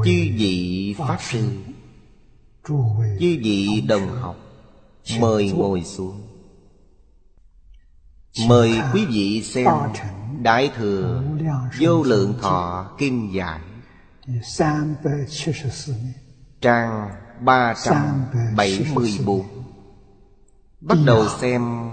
chư vị Pháp Sư, chư vị đồng học, mời ngồi xuống. Mời quý vị xem Đại Thừa Vô Lượng Thọ Kinh Giải, trang 374. Bắt đầu xem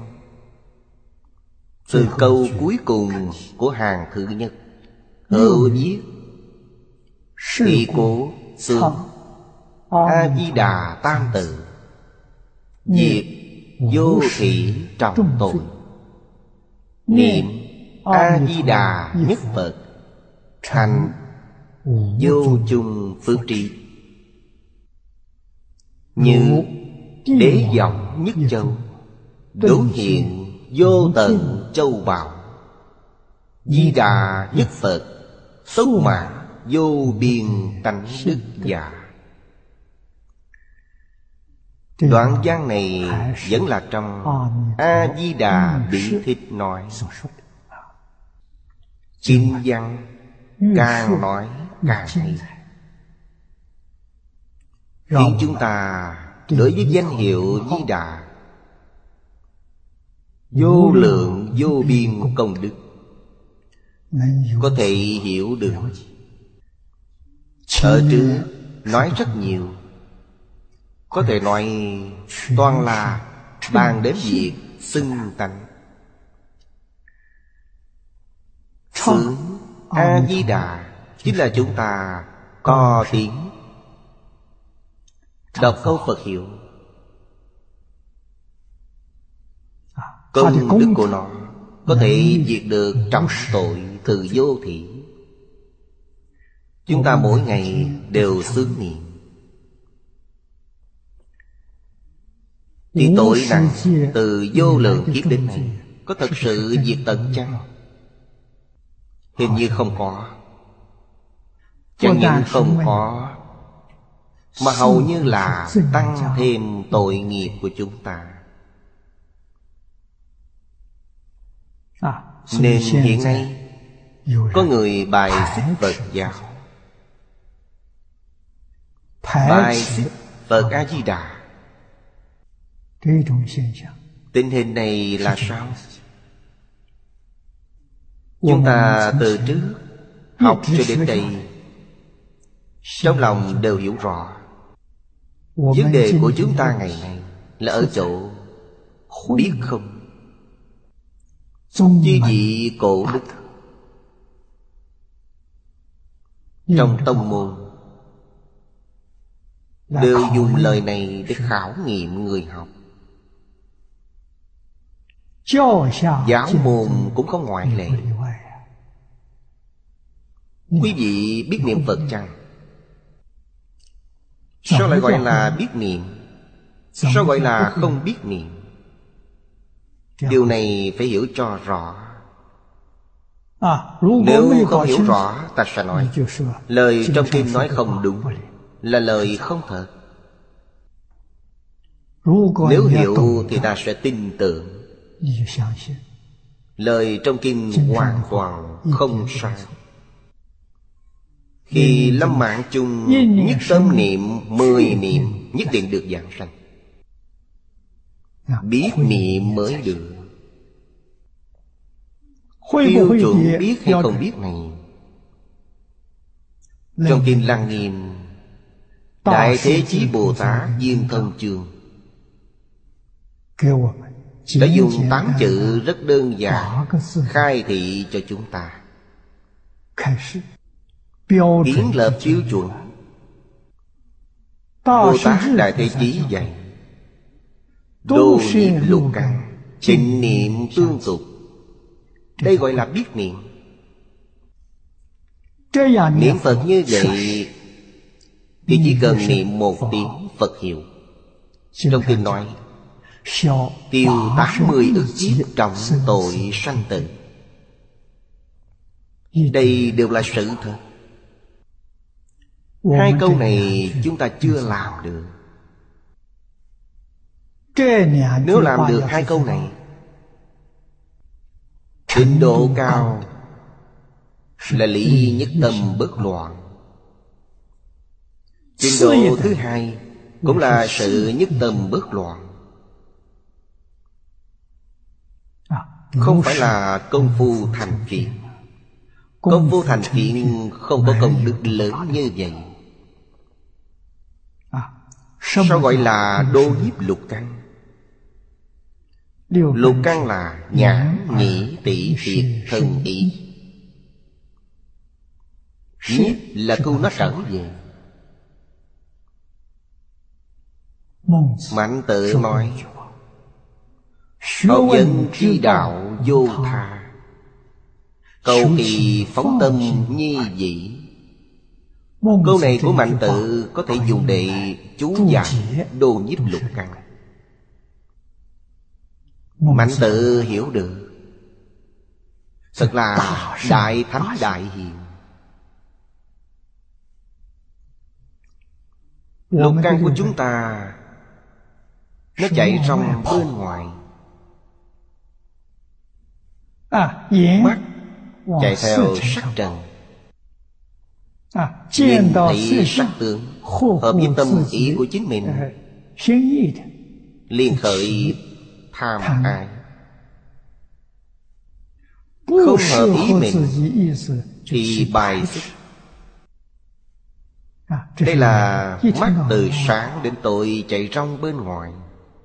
từ câu cuối cùng của hàng thứ nhất. Hữu viết thị cố xương A-di-đà tam tự, diệt vô thị trọng tội, niệm A-di-đà nhất Phật, thành vô chung phước trí. Như đế vọng nhất châu, đối hiện vô tận châu bào, Di Đà nhất Phật, túc mã vô biên tánh đức giả. Đoạn văn này vẫn là trong A-di-đà Bỉ Thích nói. Kinh văn càng nói càng hay, khiến chúng ta đối với danh hiệu Di Đà vô lượng vô biên công đức có thể hiểu được. Ở trước nói rất nhiều, có thể nói toàn là bàn đến việc xưng tánh. Xướng A-di-đà chính là chúng ta co tiếng đọc câu Phật hiệu. Công đức của nó có thể diệt được trọng tội từ vô thị. Chúng ta mỗi ngày đều xướng niệm thì tội nặng từ vô lượng kiếp đến nay có thật sự diệt tận chăng? Hình như không có. Chẳng những không có, mà hầu như là tăng thêm tội nghiệp của chúng ta. Nên hiện nay có người bài xích Phật giáo, bài xích Phật A-di-đà. Tình hình này là sao? Chúng ta từ trước học cho đến đây, trong lòng đều hiểu rõ. Vấn đề của chúng ta ngày nay là ở chỗ biết không. Chư vị cổ đức trong tông môn đều dùng lời này để khảo nghiệm người học. Giáo môn cũng không ngoại lệ. Quý vị biết niệm Phật chăng? Sao lại gọi là biết niệm? Sao gọi là không biết niệm? Điều này phải hiểu cho rõ. Nếu không hiểu rõ, ta sẽ nói lời trong kinh nói không đúng, là lời không thật. Nếu hiểu thì ta sẽ tin tưởng. Lời trong kinh hoàn toàn không sai. Khi lâm mạng chung, nhất tâm niệm 10 niệm nhất định được giảng sanh. Biết niệm mới được. Tiêu chuẩn biết hay không biết này, trong kinh Lăng Nghiêm Đại Thế Chí Bồ Tát Viên Thông Chương đã dùng 8 chữ rất đơn giản khai thị cho chúng ta, kiến lập tiêu chuẩn. Bồ Tát Đại Thế Chí dạy: đô niệm lục căn, tịnh niệm tương tục. Đây gọi là biết niệm. Niệm Phật như vậy thì chỉ cần niệm một tiếng Phật hiệu. Trong kinh nói tiêu 80 ức kiếp trọng tội sanh tử. Đây đều là sự thật. Hai câu này chúng ta chưa làm được. Nếu làm được hai câu này, trình độ cao là lý nhất tâm bất loạn. Trình độ thứ hai cũng là sự nhất tâm bất loạn. Không phải là công phu thành phiền. Công phu thành phiền không có công đức lớn như vậy. Sao gọi là đô nhiếp lục căn? Lục căn là nhãn, nhĩ, tỷ, thiệt, thân, ý. Nhiếp là thu nó trở về. Mạnh Tự nói: học vấn tri đạo vô tha, cầu kỳ phóng tâm nhi dị. Câu này của Mạnh Tự có thể dùng để chú giải đô nhiếp lục căn. Mạnh Tự hiểu được, thật là đại thánh đại hiền. Lục căn của chúng ta nó chạy trong bên ngoài. Mắt chạy theo sắc trần, nhìn thấy sắc tướng hợp với tâm ý của chính mình, liền khởi tham ái. Không hợp ý mình thì bài xích. Đây là mắt từ sáng đến tối chạy trong bên ngoài.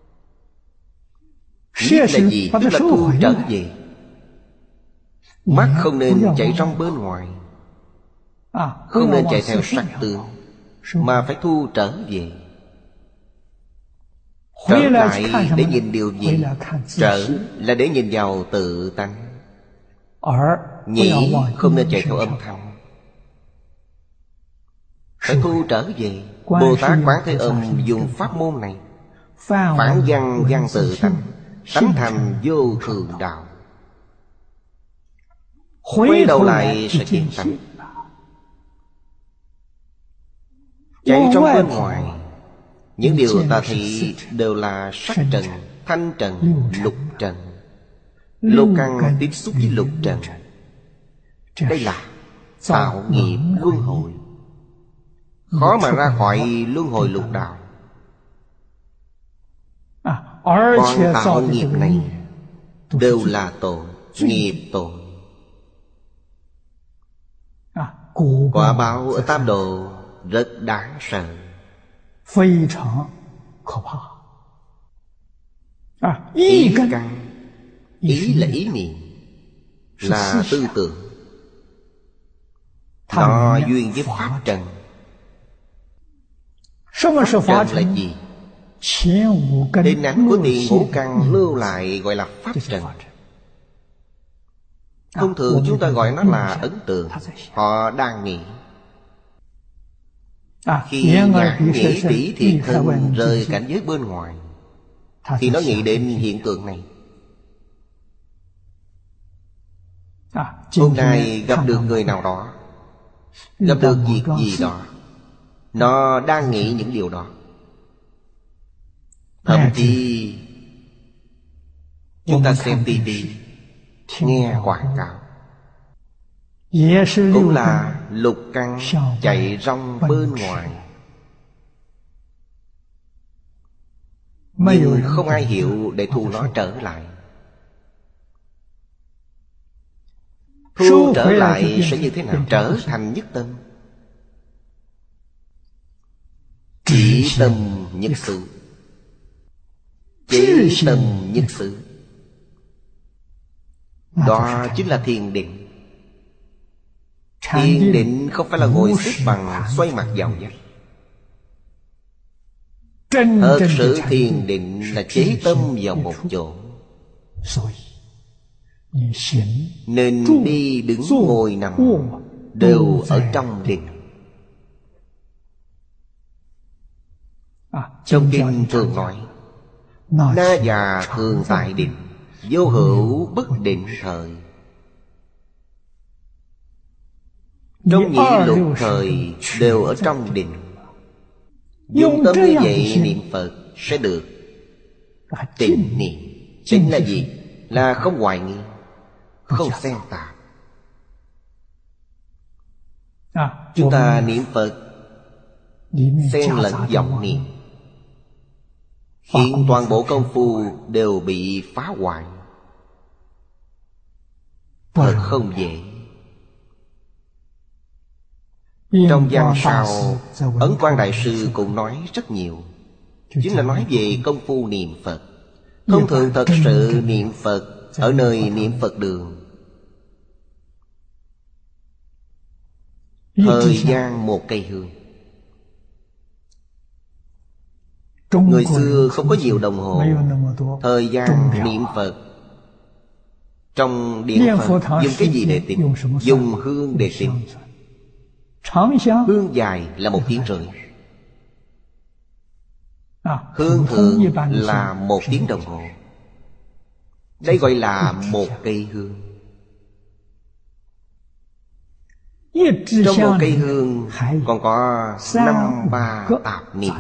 Nhiếp là gì? Tức là thu trở về. Mắt không nên chạy trong bên ngoài, không nên chạy theo sắc tướng, mà phải thu trở về. Trở lại để nhìn điều gì? Trở là để nhìn vào tự tánh. Nhĩ không nên chạy theo âm thanh, phải thu trở về. Bồ Tát Quán Thế Âm dùng pháp môn này phản văn văn tự tánh, tánh thành vô thường đạo. Quay đầu lại sẽ kiến tánh. Chạy trong bên ngoài, những điều ta thấy đều là sắc trần, thanh trần, lục trần. Lục căn tiếp xúc với lục trần. Đây là tạo nghiệp luân hồi, khó mà ra khỏi luân hồi lục đạo. Còn tạo nghiệp này đều là tội, nghiệp tội. Quả báo ở tam độ rất đáng sợ. Ý căn, ý là ý niệm, là tư tưởng. Nó duyên với pháp trần. Pháp trần là gì? Hình ảnh của tiền ngũ căn lưu lại gọi là pháp trần. Thông thường chúng ta gọi nó là ấn tượng. Họ đang nghĩ. Khi nhãn nhĩ tỷ thiệt thân rời cảnh giới bên ngoài, thì nó nghĩ đến hiện tượng này. Hôm nay gặp được người nào đó, gặp được việc gì đó, nó đang nghĩ những điều đó. Thậm chí chúng ta xem tivi, nghe quảng cáo, cũng là lục căn chạy rong bên ngoài. Nhưng không ai hiểu để thu nó trở lại. Thu trở lại sẽ như thế nào? Trở thành nhất tâm. Chỉ tâm nhất sự, chỉ tâm nhất sự. Đó chính là thiền định. Thiền định không phải là ngồi xếp bằng xoay mặt vào vách. Thật sự thiền định là chế tâm vào một chỗ. Nên đi đứng ngồi nằm đều ở trong định. Trong kinh thường nói: Na già thường tại định, vô hữu bất định thời. Trong nhị lục thời đều ở trong định. Dùng tâm như vậy niệm Phật sẽ được tịnh niệm. Tịnh là gì? Là không hoài nghi, không xen tạp. Chúng ta niệm Phật xen lẫn vọng niệm, khiến toàn bộ công phu đều bị phá hoại. Thật không dễ. Trong văn sao, Ấn Quang Đại Sư cũng nói rất nhiều, chính là nói về công phu niệm Phật. Thông thường thật sự niệm Phật ở nơi niệm Phật đường, thời gian 1 cây hương. Người xưa không có nhiều đồng hồ, thời gian niệm Phật. Trong điện Phật dùng cái gì để tính? Dùng hương để tính. Hương dài là 1 tiếng rưỡi, hương thượng là 1 tiếng đồng hồ. Đây gọi là 1 cây hương. Trong 1 cây hương còn có 5-3 tạp niệm.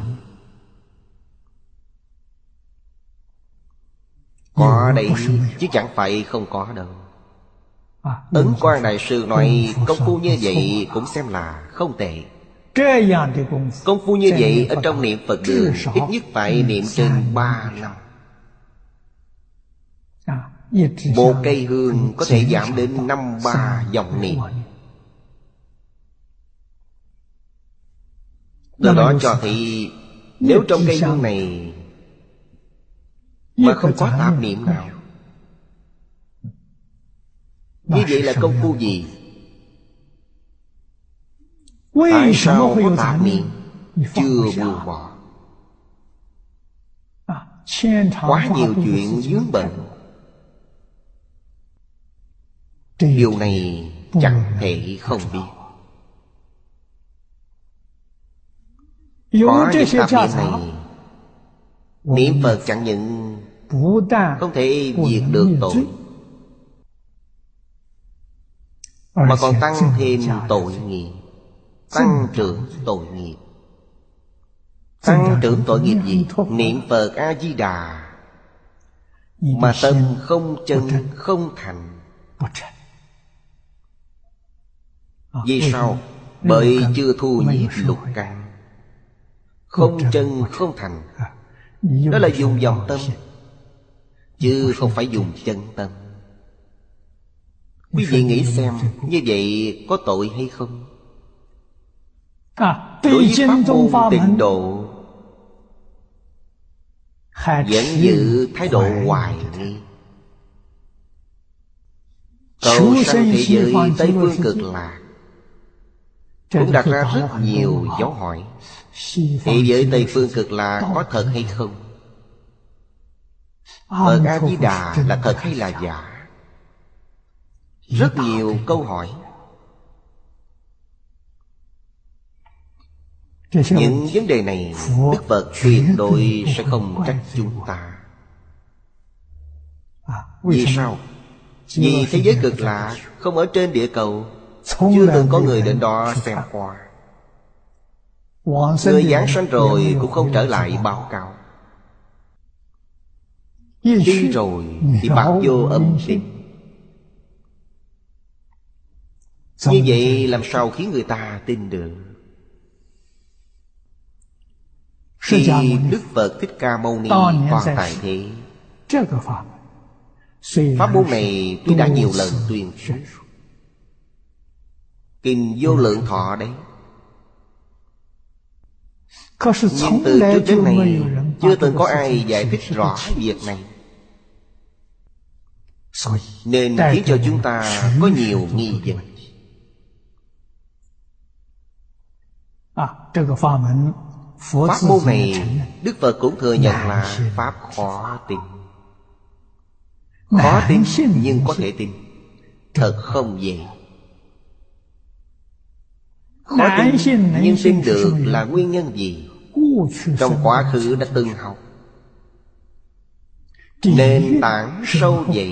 Có đấy chứ chẳng phải không có đâu. Ấn Quang Đại Sư nói công phu như vậy cũng xem là không tệ. Công phu như vậy ở trong niệm Phật đường ít nhất phải niệm trên 3 năm. 1 cây hương có thể giảm đến 5-3 dòng niệm. Từ đó cho thấy nếu trong cây hương này mà không có tạp niệm nào, như vậy là công phu gì? Tại sao có tạp niệm chưa buông bỏ? Quá nhiều chuyện vướng bận. Điều này chẳng thể không biết. Có những tạp niệm này, niệm Phật chẳng những không thể diệt được tội, mà còn tăng thêm tội nghiệp, tăng trưởng tội nghiệp. Tăng trưởng tội nghiệp gì? Niệm Phật A-di-đà mà tâm không chân không thành. Vì sao? Bởi chưa thu nhiếp lục căn, không chân không thành. Đó là dùng vọng tâm, chứ không phải dùng chân tâm. Quý vị nghĩ xem, như vậy có tội hay không? Đối với pháp môn tịnh độ vẫn giữ thái độ hoài nghi. Cầu sanh thế giới Tây Phương Cực Lạc cũng đặt ra rất nhiều dấu hỏi. Thế giới Tây Phương Cực Lạc có thật hay không? Phật A-di-đà là thật hay là giả? Rất nhiều câu hỏi. Những vấn đề này Đức Phật tuyệt đối sẽ không trách chúng ta. Vì sao? Vì thế giới Cực Lạc không ở trên địa cầu, chưa từng có người đến đó xem qua. Người giảng sanh rồi cũng không trở lại báo cáo. Đi rồi thì bạc vô âm tín. Như vậy làm sao khiến người ta tin được? Khi Đức Phật Thích Ca Mâu Ni còn tại thế, pháp môn này tôi đã nhiều lần tuyên thuyết. Kinh Vô Lượng Thọ đấy. Nhưng từ trước đến nay chưa từng có ai giải thích rõ việc này, nên khiến cho chúng ta có nhiều nghi vấn. Pháp môn này Đức Phật cũng thừa nhận là pháp khó tin. Khó tin nhưng có thể tin, thật không dễ. Khó tin nhưng tin được là nguyên nhân gì? Trong quá khứ đã từng học, nền tảng sâu dày,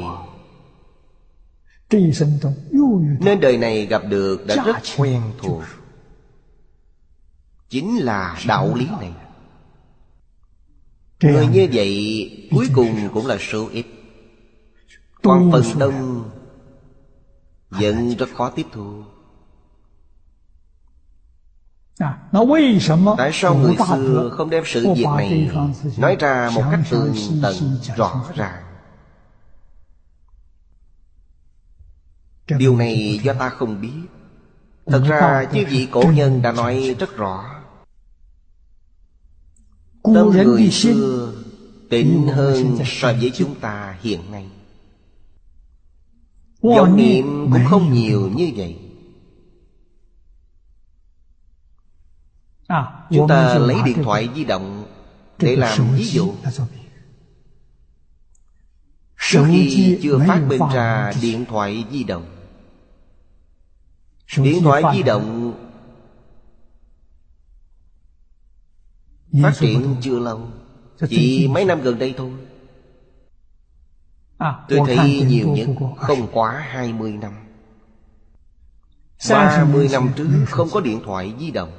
nên đời này gặp được đã rất quen thuộc. Chính là đạo lý này. Người như vậy cuối cùng cũng là số ít, còn phần đông vẫn rất khó tiếp thu. Tại sao người xưa không đem sự việc này nói ra một cách tường tận rõ ràng? Điều này do ta không biết. Thật ra chư vị cổ nhân đã nói rất rõ. Tâm người xưa tịnh hơn so với chúng ta hiện nay. Vọng niệm cũng không nhiều như vậy. Chúng ta lấy điện thoại di động để làm ví dụ. Trước khi chưa phát minh ra điện thoại di động, điện thoại di động phát triển chưa lâu, chỉ mấy năm gần đây thôi. Tôi thấy nhiều nhất không quá 20 năm. 30 năm trước không có điện thoại di động.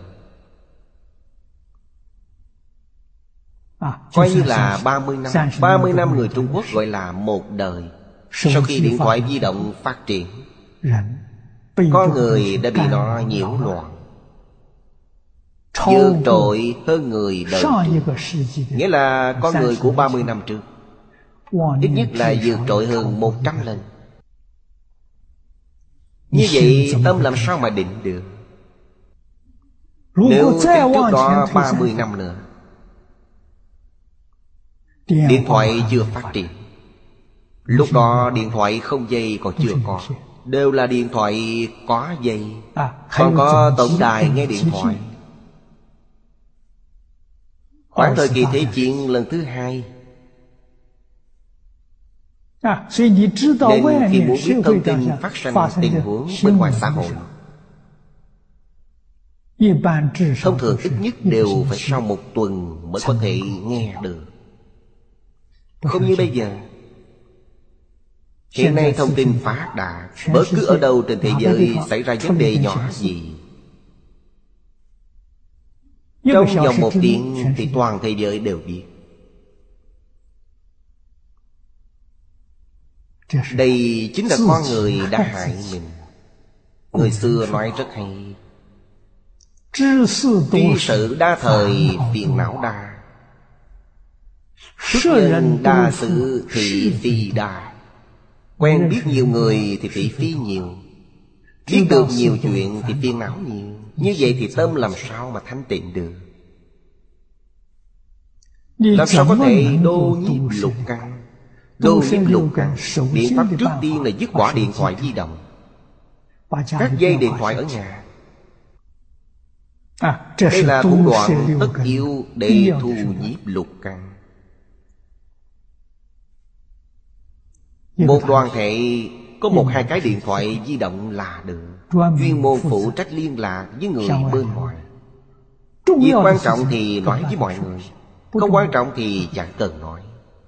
Coi như là 30 năm. 30 năm người Trung Quốc gọi là một đời. Sau khi điện thoại di động phát triển, con người đã bị nó nhiễu loạn, vượt trội hơn người đời trước. Nghĩa là con người của 30 năm trước ít nhất là vượt trội hơn 100 lần. Như vậy tâm làm sao mà định được? Nếu tiếp trước đó 30 năm nữa, điện thoại chưa phát triển, lúc đó điện thoại không dây còn chưa có, đều là điện thoại có dây, còn có tổng đài nghe điện thoại. Khoảng thời kỳ Thế chiến lần thứ hai, nên khi muốn biết thông tin phát sinh tình huống bên ngoài xã hội, thông thường ít nhất đều phải sau 1 tuần mới có thể nghe được. Không như bây giờ. Hiện nay thông tin phát đạt, bất cứ ở đâu trên thế giới xảy ra vấn đề nhỏ gì, trong vòng 1 tiếng thì toàn thế giới đều biết. Đây chính là con người đã hại mình. Người xưa nói rất hay: tri sự đa thời phiền não đa, xuất nhân đa sự thị phi đa. Quen biết nhiều người thì thị phi nhiều, biết được nhiều chuyện thì phiền não nhiều. Như vậy thì tâm làm sao mà thanh tịnh được? Làm sao có thể đô nhiếp lục căn? Đô nhiếp lục căn, biện pháp trước tiên là dứt bỏ điện thoại di động, cắt dây điện thoại ở nhà. Đây là thủ đoạn tất yếu để thu nhiếp lục căn. Một đoàn thể có 1-2 cái điện thoại di động là được, chuyên môn phụ trách liên lạc với người bên ngoài. Việc quan trọng thì nói với mọi người, không quan trọng thì chẳng cần nói.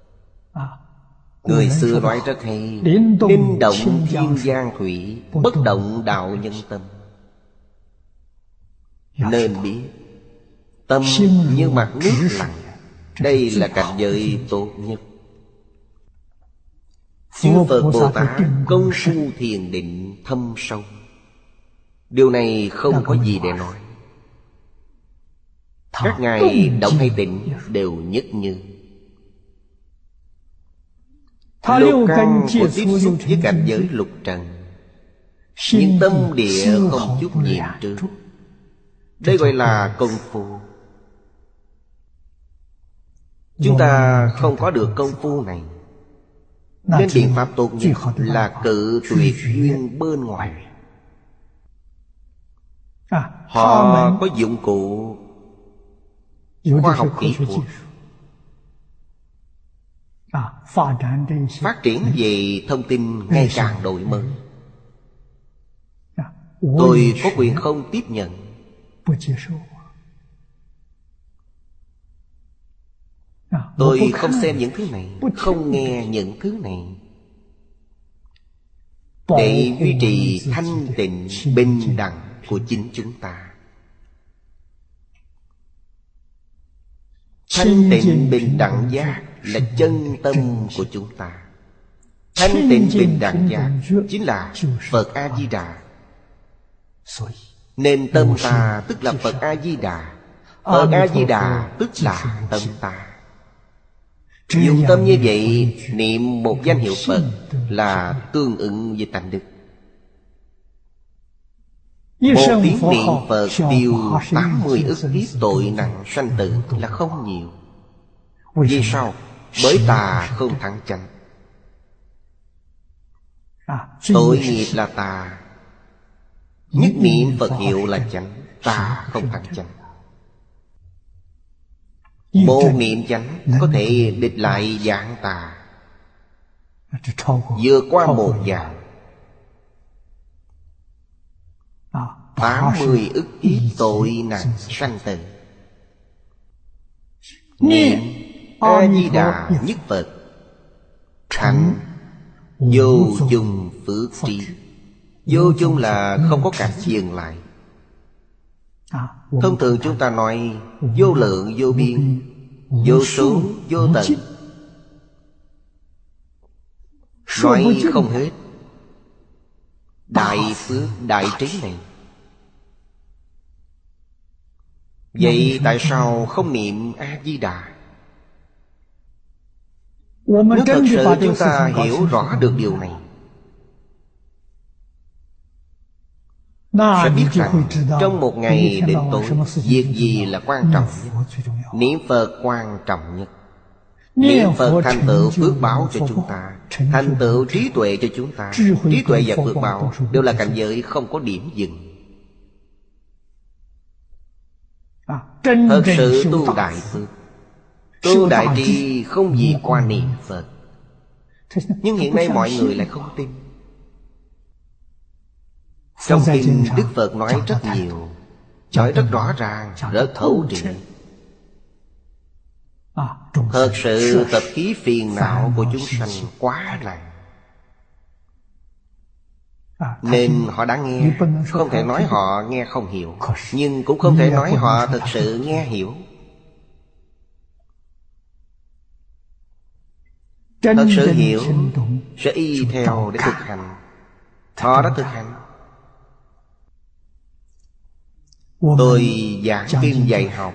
Người xưa nói rất hay: linh động thiên giang thủy, bất động đạo nhân tâm. Nên biết tâm như mặt nước lặng, đây là cảnh giới tốt nhất. Chư Phật Bồ Tát công phu thiền định thâm sâu, điều này không có gì để nói. Các ngài động hay tịnh đều nhất như. Lục căn của tiếp xúc với cảnh giới lục trần, nhưng tâm địa không chút nhiễm trước. Đây gọi là công phu. Chúng ta không có được công phu này, nên biện pháp tốt nhất là cự tuyệt duyên bên ngoài. Họ có dụng cụ khoa học kỹ thuật, phát triển về thông tin ngày càng đổi mới. Tôi có quyền không tiếp nhận. Tôi không xem những thứ này, không nghe những thứ này. Để duy trì thanh tịnh bình đẳng của chính chúng ta. Thanh tịnh bình đẳng giác là chân tâm của chúng ta. Thanh tịnh bình đẳng giác chính là Phật A-di-đà. Nên tâm ta tức là Phật A-di-đà. Phật A-di-đà tức là tâm ta. Dùng tâm như vậy niệm một danh hiệu Phật là tương ứng với tánh đức. Một tiếng niệm Phật tiêu 80 ức kiếp tội nặng sanh tử là không nhiều. Vì sao? Bởi tà không thắng chánh. Tội nghiệp là tà, nhất niệm Phật hiệu là chánh. Tà không thắng chánh. Một niệm chánh có thể địch lại vạn tà, vượt qua một vạn. 80 ức kiếp tội nặng sanh tử. Niệm A-di-đà nhất Phật thành vô chung phước trí. Vô chung là không có cảnh dừng lại. Thông thường chúng ta nói vô lượng vô biên, vô số vô tận, nói không hết. Đại phước đại trí này, vậy tại sao không niệm A-di-đà? Nếu thật sự chúng ta hiểu rõ được điều này, sẽ biết rằng trong một ngày đến tối, việc gì là quan trọng nhất? Niệm Phật quan trọng nhất. Niệm Phật thành tựu phước báo cho chúng ta, thành tựu trí tuệ cho chúng ta. Trí tuệ và phước báo đều là cảnh giới không có điểm dừng. Thật sự tu đại phước, tu đại trí không gì qua niệm Phật. Nhưng hiện nay mọi người lại không tin. Trong kinh Đức Phật nói rất nhiều, nói rất rõ ràng, rất thấu triệt. Thật sự tập khí phiền não của chúng sanh quá nặng, nên họ đã nghe. Không thể nói họ nghe không hiểu, nhưng cũng không thể nói họ thực sự nghe hiểu. Thật sự hiểu sẽ y theo để thực hành. Họ đã thực hành. Tôi giảng kinh dạy học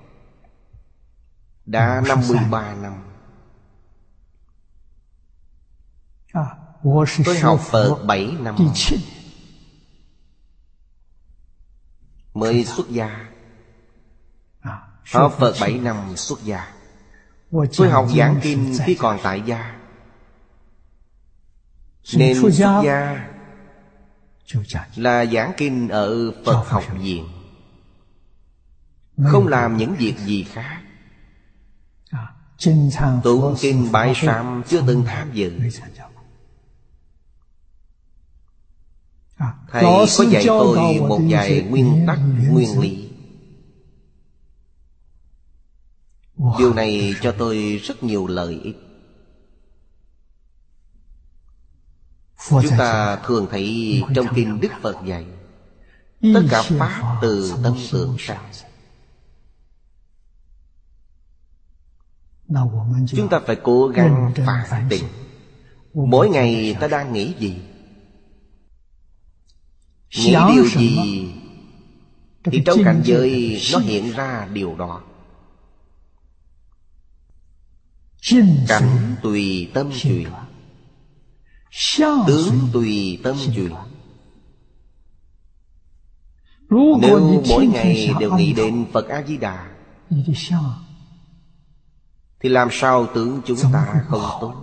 đã 53 năm. Tôi học Phật 7 năm mới xuất gia. Học Phật 7 năm xuất gia. Tôi học giảng kinh khi còn tại gia, nên xuất gia là giảng kinh ở Phật học viện, không làm những việc gì khác. Tụng kinh bái sám chưa từng tham dự. Thầy có dạy tôi một vài nguyên tắc, nguyên lý. Điều này cho tôi rất nhiều lợi ích. Chúng ta thường thấy trong kinh Đức Phật dạy, tất cả pháp từ tâm tưởng sanh. Chúng ta phải cố gắng phản tỉnh. Mỗi ngày ta đang nghĩ gì, nghĩ điều gì, thì trong cảnh giới nó hiện ra điều đó. Cảnh tùy tâm chuyển, tướng tùy tâm chuyển. Nếu mỗi ngày đều nghĩ đến Phật A-di-đà, thì làm sao tướng chúng ta không tốt?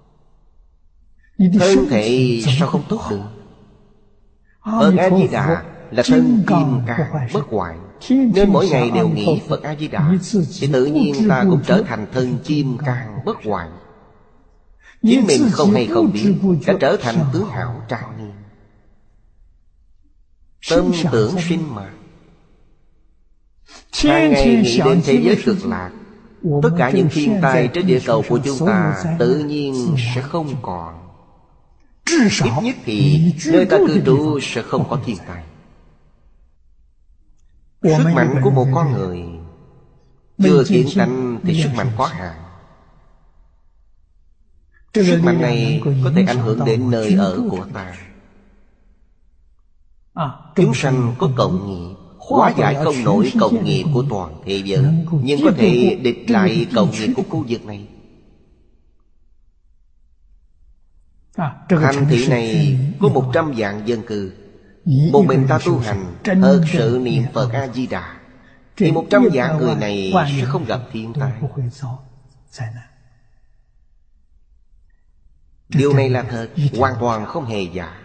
Thân thể sao không tốt được? Phật A-di-đà là thân kim cang bất hoại, nên mỗi ngày đều nghĩ Phật A-di-đà, thì tự nhiên ta cũng trở thành thân kim cang bất hoại. Chính mình không hay không biết đã trở thành tướng hảo trang nghiêm. Tâm tưởng sinh mà. Hàng ngày nghĩ đến thế giới cực lạc, tất cả những thiên tai trên địa cầu của chúng ta tự nhiên sẽ không còn. Ít nhất thì nơi ta cư trú sẽ không có thiên tai. Sức mạnh của một con người chưa kiến tánh thì sức mạnh có hạn. Sức mạnh này có thể ảnh hưởng đến nơi ở của ta. Chúng sanh có cộng nghiệp, hóa giải không nổi cộng nghiệp của toàn thế giới, nhưng có thể địch lại cộng nghiệp của khu vực này. Thành thị này có 100 vạn dân cư. Một mình ta tu hành thật sự niệm Phật A-di-đà, thì 100 vạn người này sẽ không gặp thiên tai. Điều này là thật, hoàn toàn không hề giả.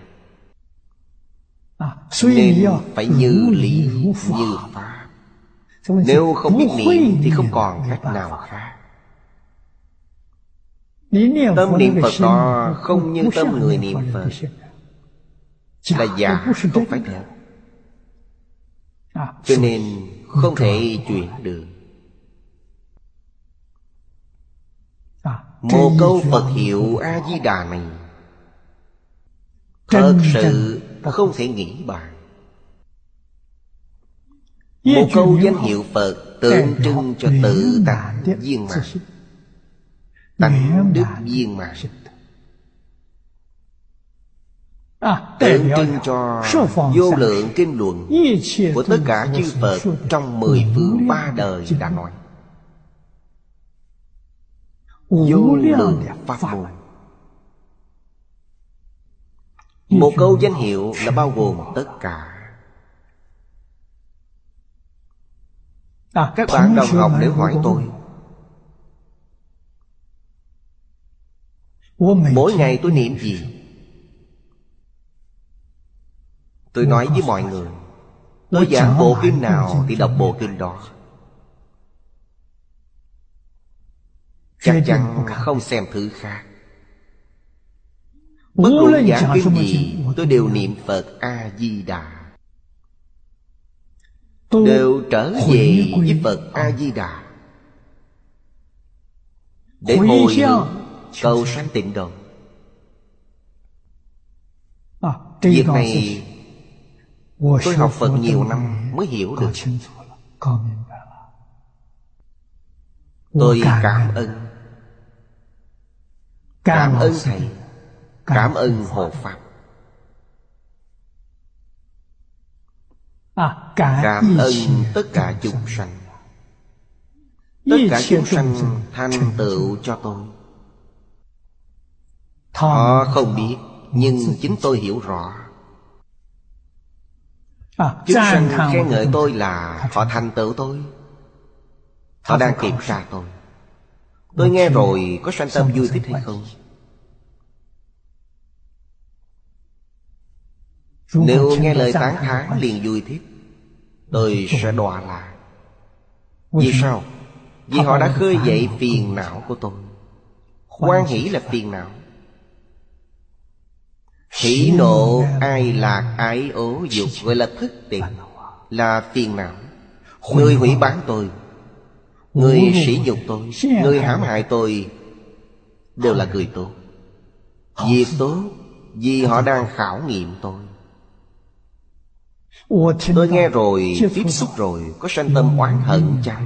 Nên phải như lý như pháp. Nếu không biết niệm thì không còn cách nào khác. Tâm niệm Phật đó không như tâm người niệm Phật, là giả, không phải thật. Cho nên không thể chuyển được. Một câu Phật hiệu A-di-đà này thật sự không thể nghĩ bàn. Một câu danh hiệu Phật tượng trưng cho tự tánh viên mãn, tánh đức viên mãn, tượng trưng cho vô lượng kinh luận của tất cả chư Phật trong 10 phương 3 đời đã nói. Vô lượng pháp môn. Một câu danh hiệu là bao gồm tất cả. Các bạn đồng học nếu hỏi tôi, mỗi ngày tôi niệm gì? Tôi nói với mọi người, tôi giảng bộ kinh nào thì đọc bộ kinh đó. Chắc chắn không xem thứ khác. Bất luận giảng kinh gì, tôi đều niệm Phật A-di-đà, đều trở về với Phật A-di-đà để hồi hướng cầu sanh tịnh độ. Việc này tôi học Phật nhiều năm mới hiểu được. Tôi cảm ơn. Cảm ơn Thầy, cảm ơn Hộ Pháp, cảm ơn tất cả chúng sanh. Tất cả chúng sanh thành tựu cho tôi. Họ không biết, nhưng chính tôi hiểu rõ. Chúng sanh khen ngợi tôi là họ thành tựu tôi. Họ đang kiểm tra tôi. Tôi nghe rồi có sanh tâm vui thích hay không? Nếu nghe lời tán thán liền vui thích, tôi sẽ đọa lạc. Vì sao? Vì họ đã khơi dậy phiền não của tôi. Hoan hỷ là phiền não. Hỷ nộ ai lạc ái ố dục gọi là thức tỉnh, là phiền não. Người hủy bán tôi, người sỉ nhục tôi, người hãm hại tôi đều là người tốt. Việc tốt vì họ đang khảo nghiệm tôi. Tôi nghe rồi, tiếp xúc rồi, có sanh tâm oán hận chăng?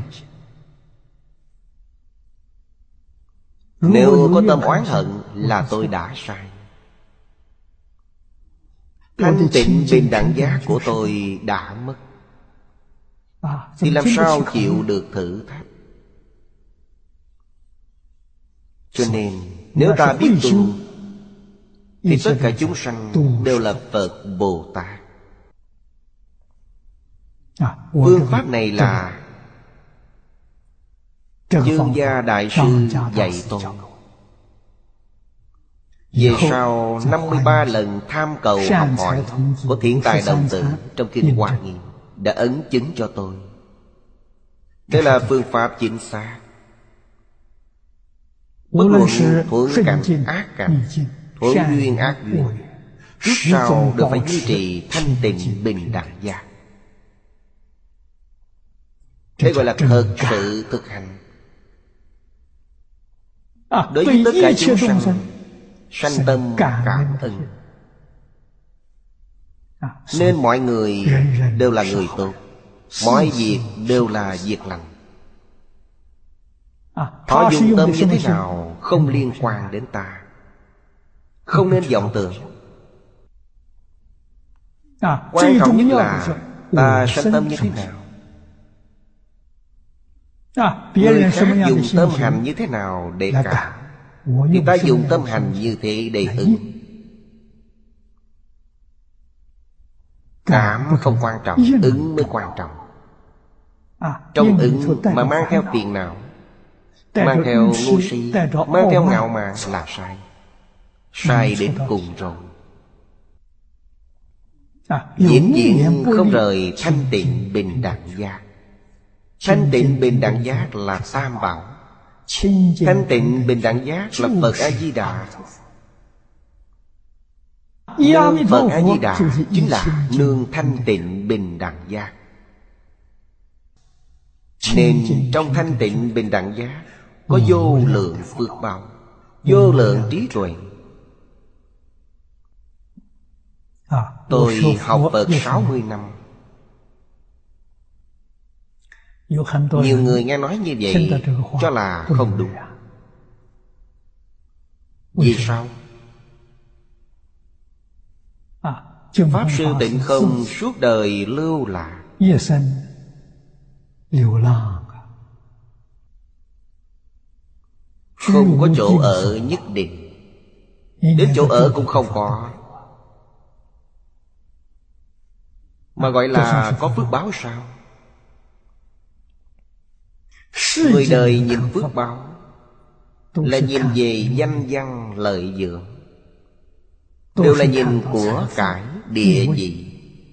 Nếu có tâm oán hận là tôi đã sai. Thanh tịnh bình đẳng giác của tôi đã mất, thì làm sao chịu được thử thách? Cho nên nếu ta biết tu thì tất cả chúng sanh đều là Phật Bồ Tát. Phương pháp này là Dương Gia Đại Sư dạy tôi. Về sau 53 lần tham cầu học hỏi của Thiện Tài Đồng Tử trong Kinh Hoa Nghiêm đã ấn chứng cho tôi. Đây là phương pháp chính xác. Bất luận thuận cảnh ác cảnh, thuận duyên ác duyên, trước sau đều phải duy trì thanh tịnh bình đẳng giác. Đây gọi là thật sự thực hành. Đối với tất cả chúng sanh, sanh tâm cảm ơn. Nên mọi người đều là người tốt, mọi việc đều là việc lành. Họ dùng tâm như thế nào không liên quan đến ta, không nên vọng tưởng. Quan trọng nhất là ta sanh tâm như thế nào, người khác dùng tâm hành như thế nào để cảm, thì ta dùng tâm hành như thế để ứng. Cảm không quan trọng, ứng mới quan trọng. Trong ứng mà mang theo phiền não, mang theo ngu si, mang theo ngạo mạn là sai. Sai đến cùng rồi. Vĩnh viễn không rời thanh tịnh bình đẳng giác. Thanh tịnh bình đẳng giác là tam bảo. Thanh tịnh bình đẳng giác là Phật A-di-đà. Nương Phật A-di-đà chính là nương thanh tịnh bình đẳng giác. Nên trong thanh tịnh bình đẳng giác có vô lượng phước báo, vô lượng trí tuệ. Tôi học Phật 60 năm. Nhiều người nghe nói như vậy cho là không đúng. Vì sao? Pháp Sư Tịnh Không suốt đời lưu lạc, không có chỗ ở nhất định, đến chỗ ở cũng không có, mà gọi là có phước báo sao? Người đời nhìn phước báo là nhìn về danh văn lợi dưỡng, đều là nhìn của cải địa vị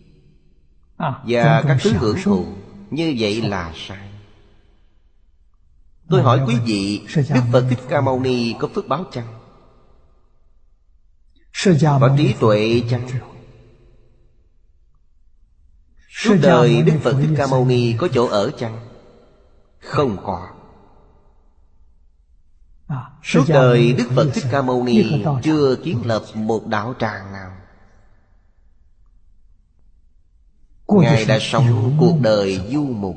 và các thứ hưởng thụ. Như vậy là sai. Tôi hỏi quý vị, Đức Phật Thích Ca Mâu Ni có phước báo chăng? Có trí tuệ chăng? Suốt đời Đức Phật Thích Ca Mâu Ni có chỗ ở chăng? Không có. Suốt đời Đức Phật Thích Ca Mâu Ni chưa kiến lập một đạo tràng nào. Ngài đã sống cuộc đời du mục.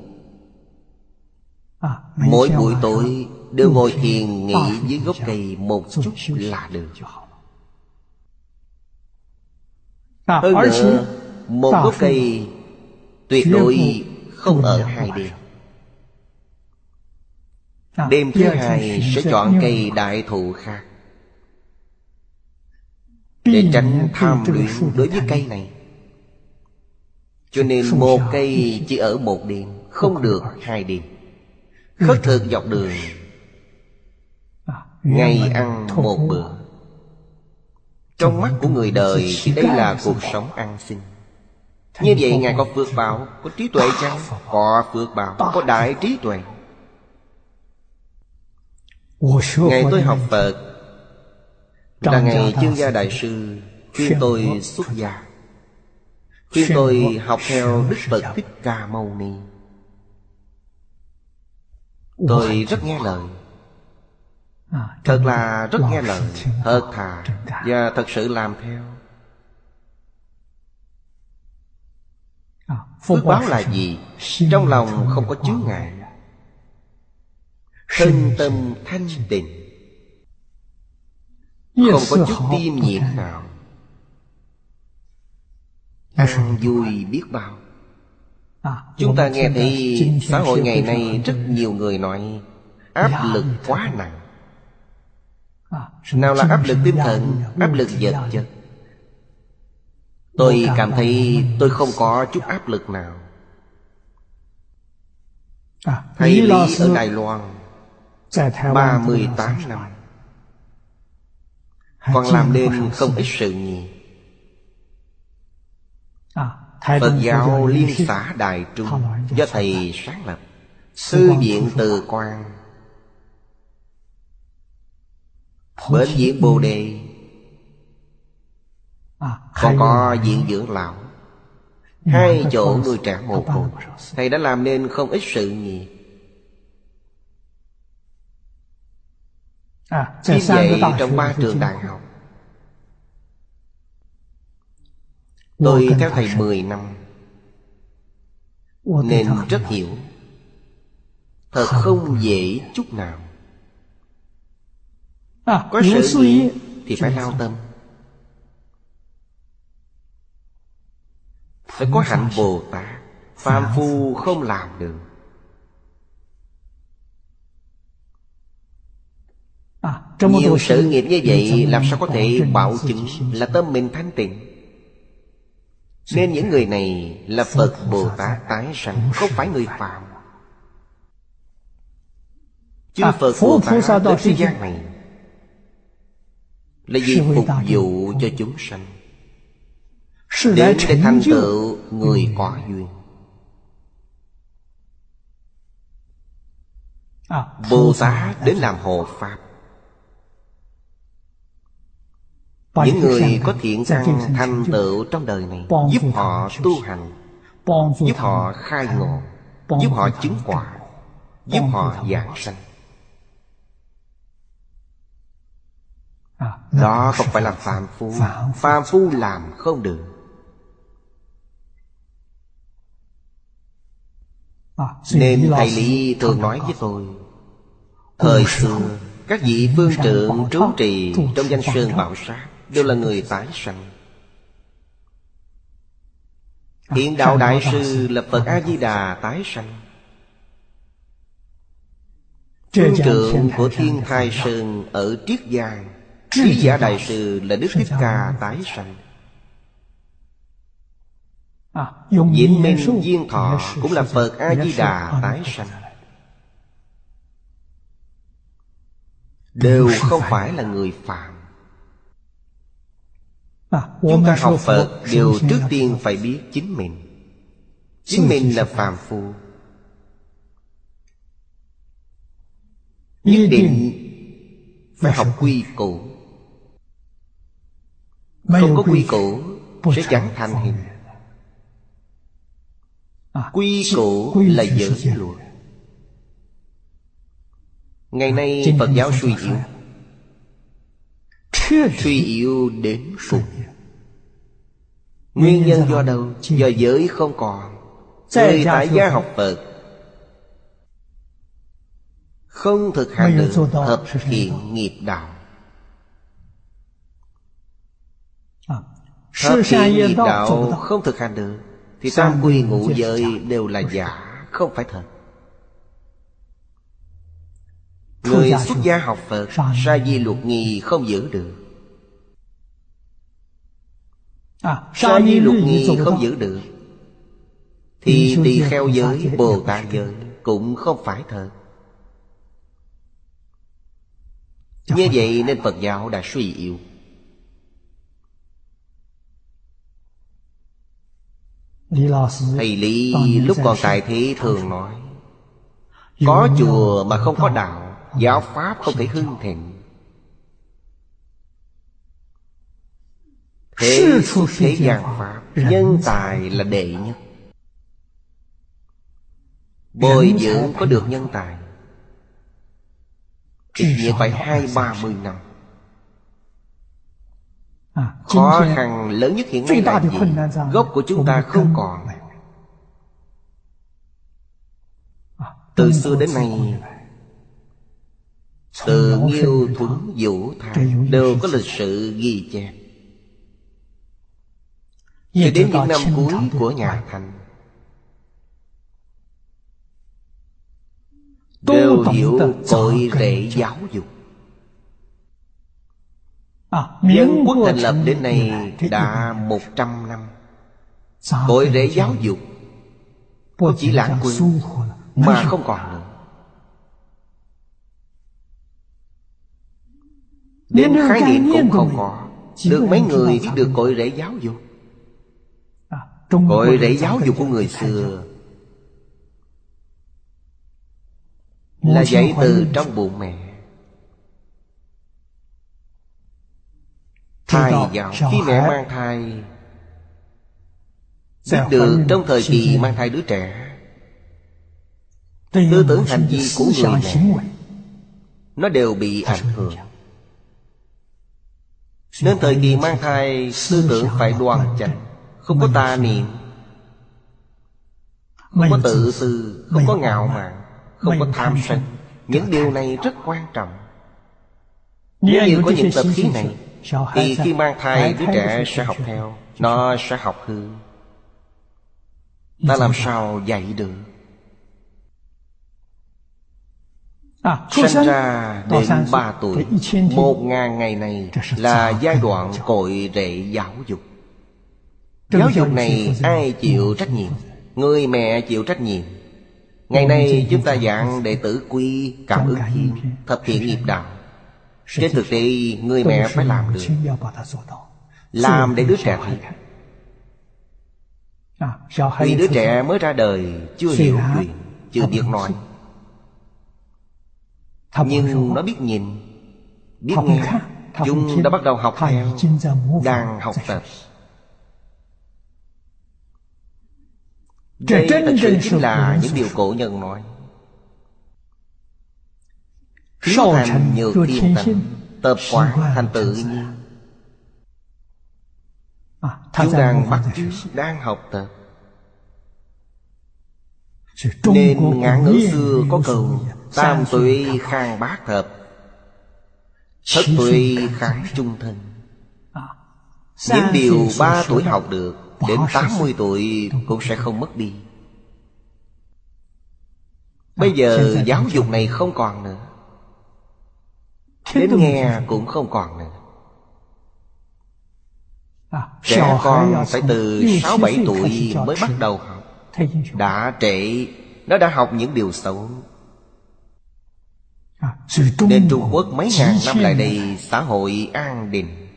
Mỗi buổi tối đều ngồi thiền nghỉ dưới gốc cây một chút là được. Hơn nữa, một gốc cây tuyệt đối không ở hai đêm. Đêm thứ hai sẽ chọn cây đại thụ khác, để tránh tham luyện đối với cây này. Cho nên một cây chỉ ở một đêm, không được hai đêm. Khất thực dọc đường, ngày ăn một bữa. Trong mắt của người đời thì đây là cuộc sống ăn xin. Như vậy Ngài có phước báo, có trí tuệ chăng? Có phước báo, có đại trí tuệ. Ngày tôi học Phật là ngày Chương Gia Đại Sư khuyên tôi xuất gia, khuyên tôi học theo Đức Phật Thích Ca Mâu Ni. Tôi rất nghe lời, thật là rất nghe lời, thật thà và thật sự làm theo. Phước báo là gì? Trong lòng không có chướng ngại, thân tâm thanh tịnh, không có chút tim nhiệt nào, an vui biết bao. Chúng ta nghe thấy xã hội ngày nay rất nhiều người nói áp lực quá nặng. Nào là áp lực tinh thần, áp lực vật chất. Tôi cảm thấy tôi không có chút áp lực nào. Thầy Lý ở Đài Loan 38 năm, còn làm nên không ít sự nghiệp. Phật giáo Liên xã Đài Trung do thầy sáng lập, Sư viện Từ Quan, Bệnh viện Bồ Đề, còn có viện dưỡng lão, 2 chỗ nuôi trẻ mồ côi. Thầy đã làm nên không ít sự nghiệp. Như vậy trong 3 trường đại học, tôi theo thầy 10 năm, nên rất hiểu. Thật không dễ chút nào. Có sự nghiệp thì phải lao tâm. phải có hạnh Bồ Tát. Phàm phu không làm được. Nhiều sự nghiệp như vậy làm sao có thể bảo chứng là tâm mình thanh tịnh. Nên những người này là Phật Bồ Tát tái sanh, không phải người phàm. Chư Phật Bồ Tát đến thế gian này là vì phục vụ cho chúng sanh, đến để thành tựu người có duyên. Bồ Tát đến làm hộ pháp. Những người có thiện căn thành tựu trong đời này, giúp họ tu hành, giúp họ khai ngộ, giúp họ chứng quả, giúp họ giảng sanh. Đó không phải là phàm phu. Phàm phu làm không được. Nên thầy Lý thường nói với tôi, thời xưa các vị phương trượng trú trì trong danh sơn bảo sát đều là người tái sanh. Hiện đạo đại sư là Phật A-di-đà tái sanh. Phương trượng của Thiên Thai Sơn ở Triết Giang, Trí Giả Đại Sư là Đức Thích Ca tái sanh. Vĩnh Minh Duyên Thọ cũng là Phật A-di-đà tái sanh. Đều không phải là người phàm. Chúng ta học Phật đều trước tiên phải biết chính mình. Chính mình là phàm phu. Nhất định phải học quy củ. Không có quy củ sẽ chẳng thành hình. Quy củ là giới luật. Ngày nay Phật giáo suy yếu, suy yếu đến cùng. Nguyên nhân do đâu? Do giới không còn. Người tại gia học Phật không thực hành được thập thiện nghiệp đạo. Thập thiện nghiệp đạo không thực hành được thì tam quy ngũ giới đều là giả, không phải thật. Người xuất gia học Phật, sa di luật nghi không giữ được. Sa di luật nghi không giữ được thì tỳ kheo giới, Bồ Tát giới cũng không phải thật. Như vậy nên Phật giáo đã suy yếu. Thầy Lý lúc còn tại thế thường nói, có chùa mà không có đạo, giáo pháp không thể hưng thịnh. Thế xuất thế gian pháp, nhân tài là đệ nhất. Bồi dưỡng có được nhân tài ít nhất phải 20-30 năm. Khó khăn lớn nhất hiện nay là gì? Gốc của chúng ta không còn. Từ xưa đến nay, từ Nghiêu Thuấn Vũ Thang đều có lịch sử ghi chép. Cho đến những năm cuối của nhà Thanh đều hiểu cội rễ giáo dục. Dân quốc thành lập đến nay đã 100 năm. Cội rễ giáo dục không chỉ lãng quên mà không còn nữa. Đến khái niệm cũng không có. Được mấy người biết được cội rễ giáo dục. Cội rễ giáo dục của người xưa là dạy từ trong bụng mẹ. Thai giáo, khi mẹ mang thai, biết được trong thời kỳ mang thai đứa trẻ, tư tưởng hành vi của người mẹ nó đều bị ảnh hưởng. Nên thời kỳ mang thai, tư tưởng phải đoan chánh, không có tà niệm, không có tự tư, không có ngạo mạn, không có tham sân. Những điều này rất quan trọng. Nếu như có những tập khí này thì khi mang thai đứa trẻ sẽ học theo. Nó sẽ học hư. ta làm sao dạy được? Sinh ra đến 3 tuổi, 1000 ngày này là giai đoạn cội rễ giáo dục. Giáo dục này ai chịu trách nhiệm? Người mẹ chịu trách nhiệm. Ngày nay chúng ta giảng đệ tử quy, cảm ứng thiên, thập thiện nghiệp đạo. Trên thực tế người mẹ phải làm được, làm để đứa trẻ thấy. Vì đứa trẻ mới ra đời, chưa hiểu chuyện, chưa biết nói, nhưng nó biết nhìn, biết nghe. Chúng đã bắt đầu học theo, đang học tập. Đây thật sự chính là những điều cổ nhân nói: thiếu thành nhược thiên tánh, tập quán thành tự nhiên. Chúng đang bắt chước, đang học tập. Nên ngạn ngữ xưa có câu: tam tuệ khang bát thập, thất tuệ kháng trung thân. Những điều 3 tuổi học được, đến 80 tuổi cũng sẽ không mất đi. Bây giờ giáo dục này không còn nữa, đến nghe cũng không còn nữa. Trẻ con phải từ 6-7 tuổi mới bắt đầu học. Đã trễ, nó đã học những điều xấu. Nên Trung Quốc mấy ngàn năm lại đây, xã hội an định,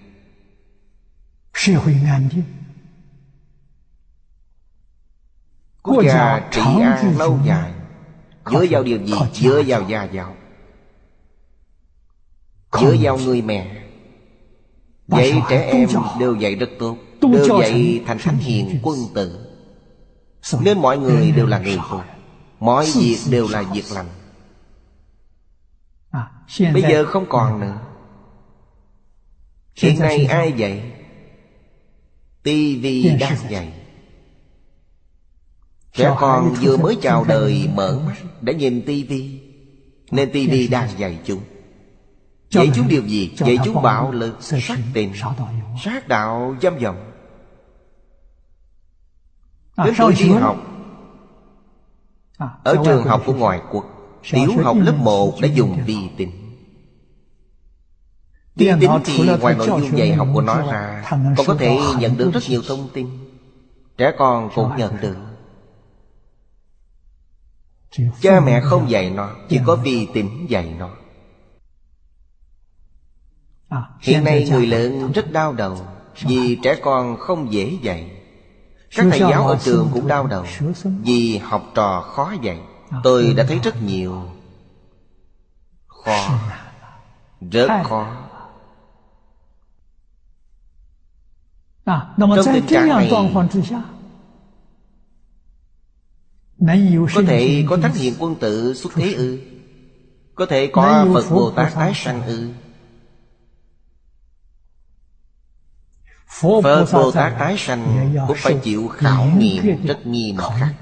quốc gia trị an lâu dài. Dựa vào điều gì? Dựa vào gia giáo, dựa vào người mẹ. Dạy trẻ em đều dạy rất tốt, đều dạy thành thánh hiền quân tử. Nên mọi người đều là người tốt, mọi việc đều là việc lành. Bây giờ không còn nữa. Hiện nay ai dạy? TV đang dạy. Trẻ con vừa mới chào đời mở mắt đã nhìn TV, nên TV đang dạy chúng. Dạy chúng điều gì? Dạy chúng bạo lực, sát tình, sát đạo, dâm vọng. Đến tuổi đi học, ở trường học của ngoại quốc, tiểu học lớp 1 đã dùng vi tính. Vi tính thì ngoài nội dung dạy học của nó ra, còn có thể nhận được rất nhiều thông tin. Trẻ con cũng nhận được. Cha mẹ không dạy nó, chỉ có vi tính dạy nó. Hiện nay người lớn rất đau đầu, vì trẻ con không dễ dạy. Các thầy giáo ở trường cũng đau đầu, vì học trò khó dạy. Tôi đã thấy rất nhiều. Khó, rất khó. Trong tình trạng này, có thể có thánh hiền quân tử xuất thế ư? Có thể có Phật Bồ Tát tái sanh ư? Phật Bồ Tát tái sanh cũng phải chịu khảo nghiệm rất nghiêm khắc,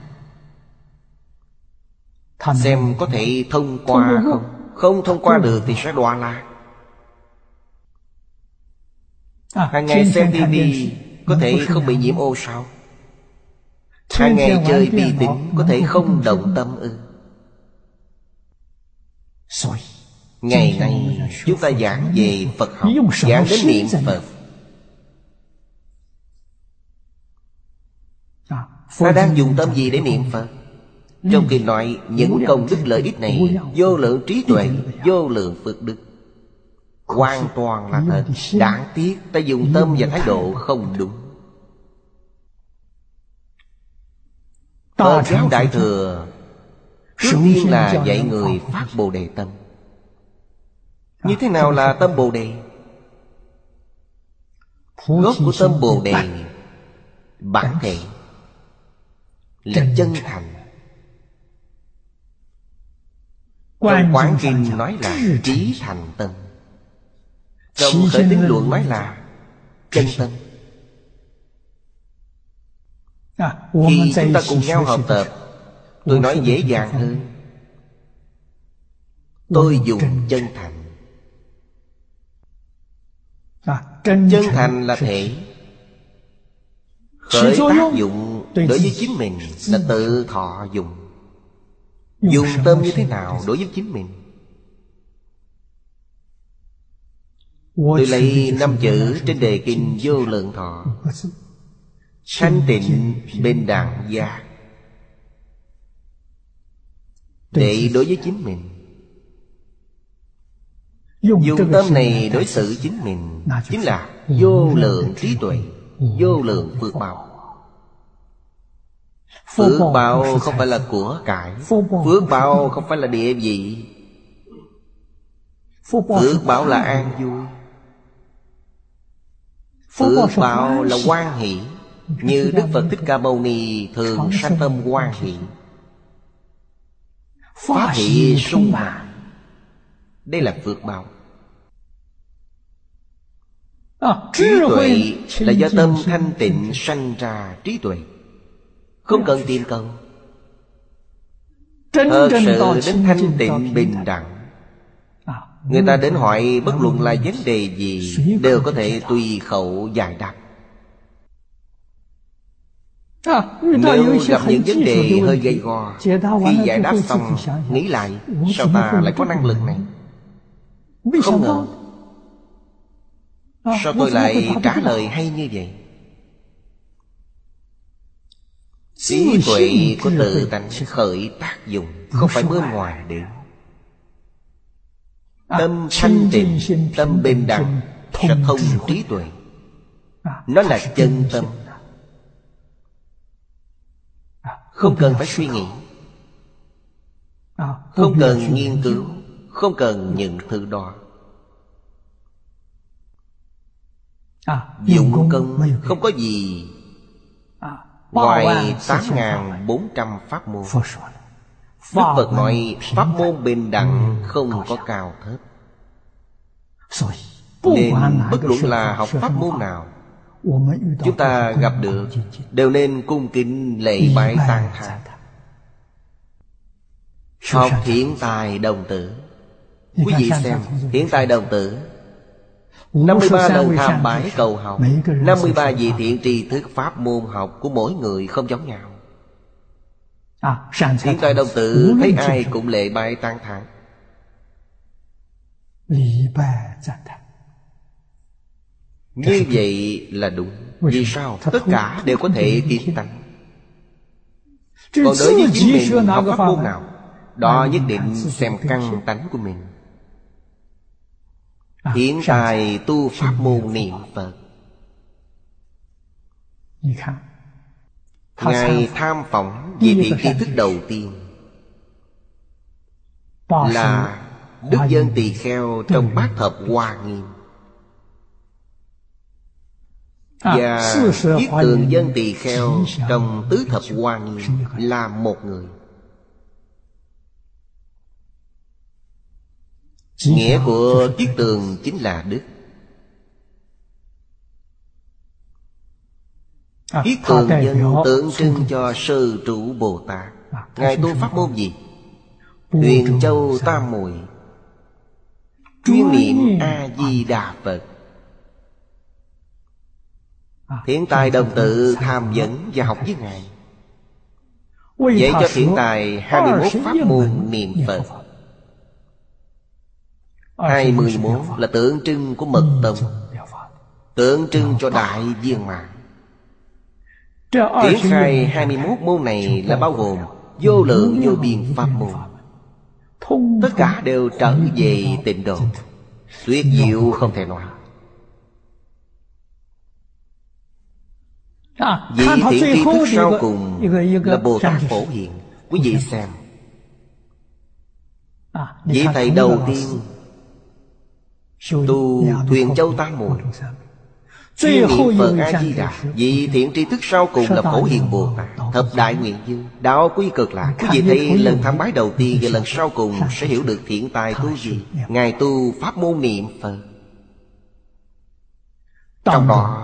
xem có thể thông qua không. Không thông qua được thì sẽ đọa lạc. Hàng ngày xem TV có thể không bị nhiễm ô sao? Hàng ngày chơi vi tính có thể không động tâm ư? Ngày nay chúng ta giảng về Phật học, giảng đến niệm Phật. Ta đang dùng tâm gì để niệm Phật? Trong kinh nói những công đức lợi ích này vô lượng trí tuệ, vô lượng phước đức, hoàn toàn là thật. Đáng tiếc ta dùng tâm và thái độ không đúng. Phật giáo Đại Thừa trước tiên là dạy người phát Bồ Đề tâm. Như thế nào là tâm Bồ Đề? Gốc của tâm Bồ Đề bản thể là chân thành. Trong Quán Kinh nói là trí thành tâm. Trong Khởi Tín Luận nói là chân tâm. Khi chúng ta cùng nhau học tập, tôi nói dễ dàng hơn. Tôi dùng chân thành. Chân thành là thể khởi tác dụng đối với chính mình là tự thọ dùng. Dùng tâm như thế nào đối với chính mình? Tôi lấy 5 chữ trên đề kinh Vô Lượng Thọ: thanh tịnh bình đẳng giác, để đối với chính mình. Dùng tâm này đối xử chính mình chính là vô lượng trí tuệ, vô lượng phước báo. Phước báo không phải là của cải, phước báo không phải là địa vị, phước báo là an vui, phước báo là hoan hỷ. Như Đức Phật Thích Ca Mâu Ni thường sanh tâm hoan hỷ, pháp hỷ sung mãn. Đây là phước báo. Trí tuệ là do tâm thanh tịnh sanh ra trí tuệ, không cần tìm cầu. Thật sự đến thanh tịnh bình đẳng, người ta đến hỏi bất luận là vấn đề gì đều có thể tùy khẩu giải đáp. Nếu gặp những vấn đề hơi gay go, khi giải đáp xong nghĩ lại, sao ta lại có năng lực này? Không ngờ sao tôi lại trả lời hay như vậy? Trí tuệ của tự tánh khởi tác dụng, không phải bên ngoài đến. Tâm thanh tịnh, tâm bình đẳng sẽ thông trí tuệ. Nó là chân tâm, không cần phải suy nghĩ, không cần nghiên cứu, không cần những thứ đó. Dụng công không có gì ngoài 8.400 pháp môn. Đức Phật nói pháp môn bình đẳng không có cao thấp. Nên bất luận là học pháp môn nào, chúng ta gặp được đều nên cung kính lễ bái tán thán. Học Thiện Tài Đồng Tử. Quý vị xem, Thiện Tài Đồng Tử 53 lần tham bái cầu học, 53 vị thiện tri thức pháp môn học của mỗi người không giống nhau. Thiện Tài Đồng Tử thấy ai cũng lễ bái tán thán. Như vậy là đúng. Vì sao? Tất cả đều có thể kiến tánh. Còn đối với chính mình học pháp môn nào, đó nhất định xem căn tánh của mình. Hiện tại tu pháp môn niệm Phật, Ngài tham phỏng về thiện tri thức đầu tiên là Đức Dân Tỳ Kheo trong Bát Thập Hoa Nghiêm, và Thiết Tường Dân Tỳ Kheo trong Tứ Thập Hoa Nghiêm là một người. Nghĩa của Thiết Tường chính là đức. Thiết Tường Dân tượng trưng cho Sư Trụ Bồ Tát. Ngài tu pháp môn gì? Huyền Châu Tam Muội, chuyên niệm A-di-đà Phật. Thiện Tài Đồng Tử tham vấn và học với Ngài, dạy cho Thiện Tài 21 pháp môn niệm Phật. 21 là tượng trưng của mật tông, tượng trưng cho đại viên mãn. Triển khai 21 môn này là bao gồm vô lượng vô biên pháp môn, tất cả đều trở về tịnh độ, tuyệt diệu không thể nói. Vị thiện tri thức sau cùng là Bồ Tát Phổ Hiền. Quý vị xem, vị thầy đầu tiên tu Thuyền Châu Tam Muội, chuyên niệm Phật A-di-đà. Vị thiện tri thức sau cùng là Phổ Hiền Bồ Tát, Thập Đại Nguyện Dương, Đạo Quy Cực Lạc. Quý vị thấy lần tham bái đầu tiên và lần sau cùng sẽ hiểu được Thiện Tài tu gì. Ngài tu pháp môn niệm Phật. Trong đó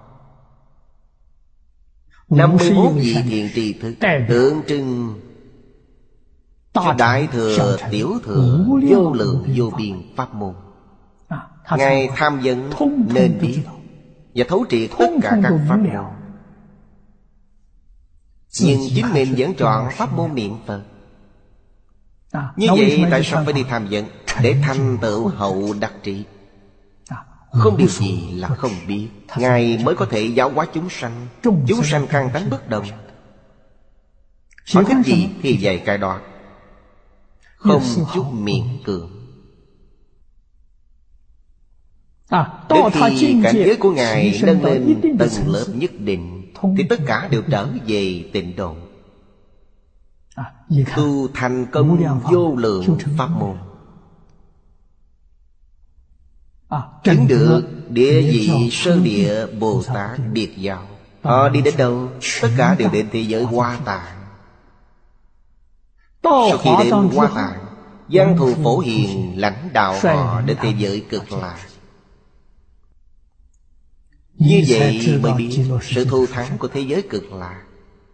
51 vị thiện tri thức tượng trưng cho đại thừa, tiểu thừa, vô lượng vô biên pháp môn. Ngài tham vấn nên biết và thấu triệt tất cả các pháp môn. nhưng chính mình vẫn chọn pháp môn niệm Phật. Như vậy tại sao phải đi tham vấn? Để thành tựu hậu đắc trí. Không điều gì là không biết. Ngài mới có thể giáo hóa chúng sanh. Chúng sanh căn tánh bất đồng, họ thích gì thì dạy cái đó, không chút miễn cưỡng. Đến khi cảnh giới của Ngài nâng lên tầng lớp nhất định, thì tất cả đều trở về tịnh độ, tu thành công vô lượng pháp môn, chứng được địa vị sơ địa Bồ Tát Biệt Giáo. Họ đi đến đâu? Tất cả đều đến thế giới Hoa Tạng. Sau khi đến Hoa Tạng, Văn Thù Phổ Hiền lãnh đạo họ đến thế giới Cực Lạc. Như vậy mới biết sự thù thắng của thế giới Cực Lạc.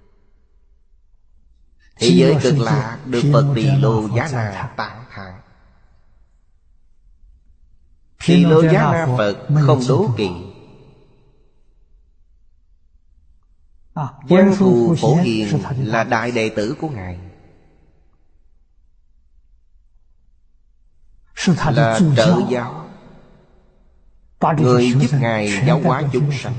Thế giới Cực Lạc được Phật Tỳ Lô Giá Na tán thán. Tỳ Lô Giá Na Phật không đố kỵ. Văn Thù Phổ Hiền là đại đệ tử của Ngài, là trợ giáo, người giúp Ngài giáo hóa chúng sanh.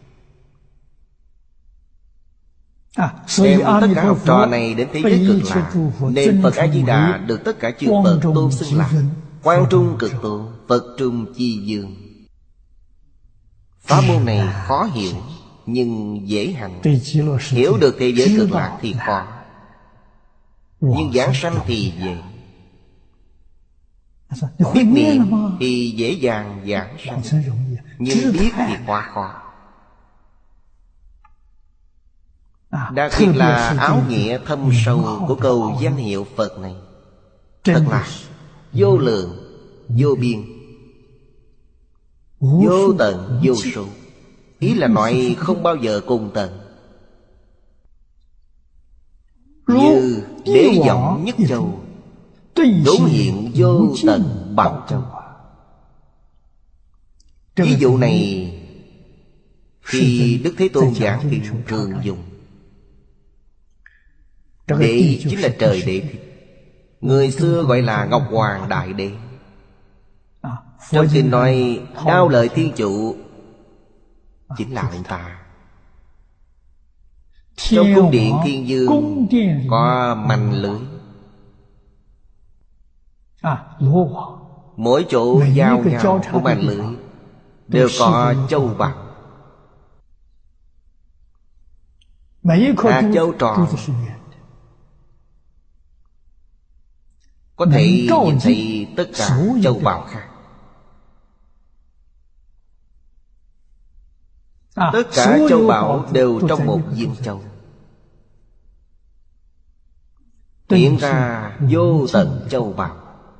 Đem tất cả học trò này đến thế giới Cực Lạc, nên Phật A-di-đà được tất cả chư Phật tôn xưng là Quang Trung Cực Tôn, Phật Trung Chi Dương. Pháp môn này khó hiểu nhưng dễ hành. Hiểu được thế giới Cực Lạc thì khó, nhưng giảng sanh thì dễ. Biết niệm thì dễ dàng giảng sanh, nhưng biết thì quá khó. Đặc biệt là áo nghĩa thâm sâu của câu danh hiệu Phật này, thật là vô lượng, vô biên, vô tận, vô số. Ý là nói không bao giờ cùng tận. Như đế giọng nhất châu, đối hiện vô tận bảo châu. Ví dụ này khi Đức Thế Tôn giảng kinh thường dùng. Đế chính là trời đế, người xưa gọi là Ngọc Hoàng Đại Đế. Trong kinh nói Đao Lợi Thiên Chủ chính là ông ta. Trong cung điện Thiên Dương có manh lưới, mỗi chỗ giao nhau của manh lưới đều có châu bạc. Hạt châu tròn có thể nhìn thấy tất cả châu báu khác. Tất cả châu báu đều trong một viên châu, hiện ra vô tận châu báu.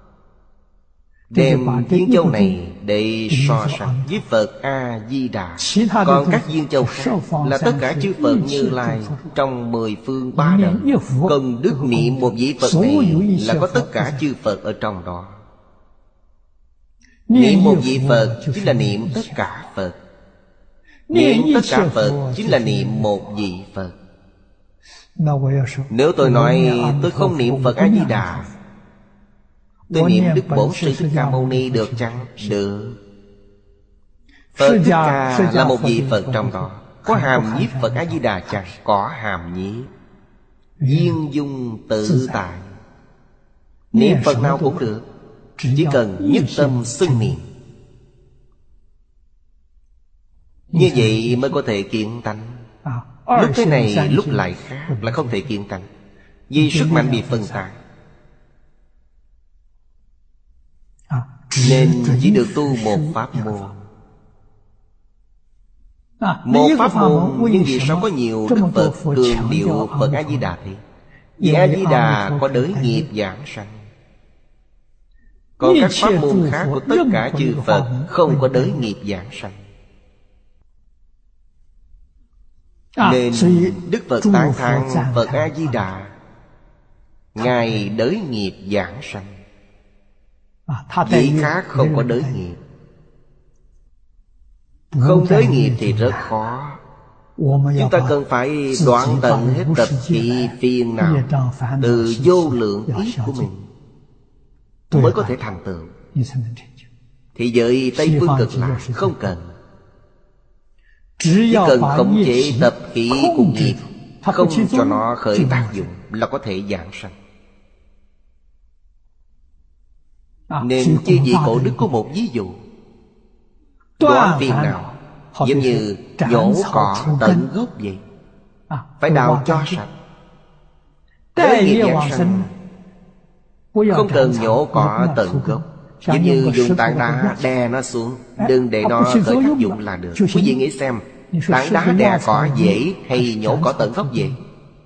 Đem viên châu này để so sánh với Phật A-di-đà. Còn các viên châu khác là tất cả chư Phật Như Lai trong 10 phương 3 đời. Cần đức niệm một vị Phật này là có tất cả chư Phật ở trong đó. Niệm một vị Phật chính là niệm tất cả Phật. Niệm tất cả Phật chính là niệm một vị Phật. Nếu tôi nói tôi không niệm Phật A-di-đà, tôi niệm Đức Bổn Sư Thích Ca Mâu Ni được chăng? Được. Phật Thích Ca là một vị Phật trong đó. Có hàm nhiếp Phật A-di-đà chăng? Có hàm nhiếp. Viên dung tự tại. Niệm Phật nào cũng được, chỉ cần nhất tâm xưng niệm. Như vậy mới có thể kiện tánh. Lúc thế này lúc lại khác là không thể kiện tánh, vì sức mạnh bị phân tán. Nên chỉ được tu một pháp môn. Một pháp môn, nhưng vì sao có nhiều Đức Phật cường điệu Phật A-di-đà thế? Vì A-di-đà có đới nghiệp giảng sanh. Còn các pháp môn khác của tất cả chư Phật không có đới nghiệp giảng sanh. Nên Đức Phật tán thán Phật A-di-đà, Ngài đới nghiệp giảng sanh. Vị khác không có đới nghiệp. Không đới nghiệp thì rất khó. Chúng ta cần phải đoạn tận hết tập khí phiền não từ vô lượng ý của mình, mới có thể thành tựu. Thì giới Tây Phương Cực Lạc không cần. Chỉ cần khống chế tập khí của nghiệp, không cho nó khởi tác dụng, là có thể giảng sanh. Nên chư vị cổ đức có một ví dụ. Đoạn phiền não giống như nhổ cỏ tận gốc vậy, phải đào cho sạch. Với nghiệp giảng sanh không cần nhổ cỏ tận gốc, giống như dùng tảng đá đè nó xuống, đừng để nó khởi tác dụng là được. Quý vị nghĩ xem, tảng đá đè cỏ dễ hay nhổ cỏ tận gốc dễ?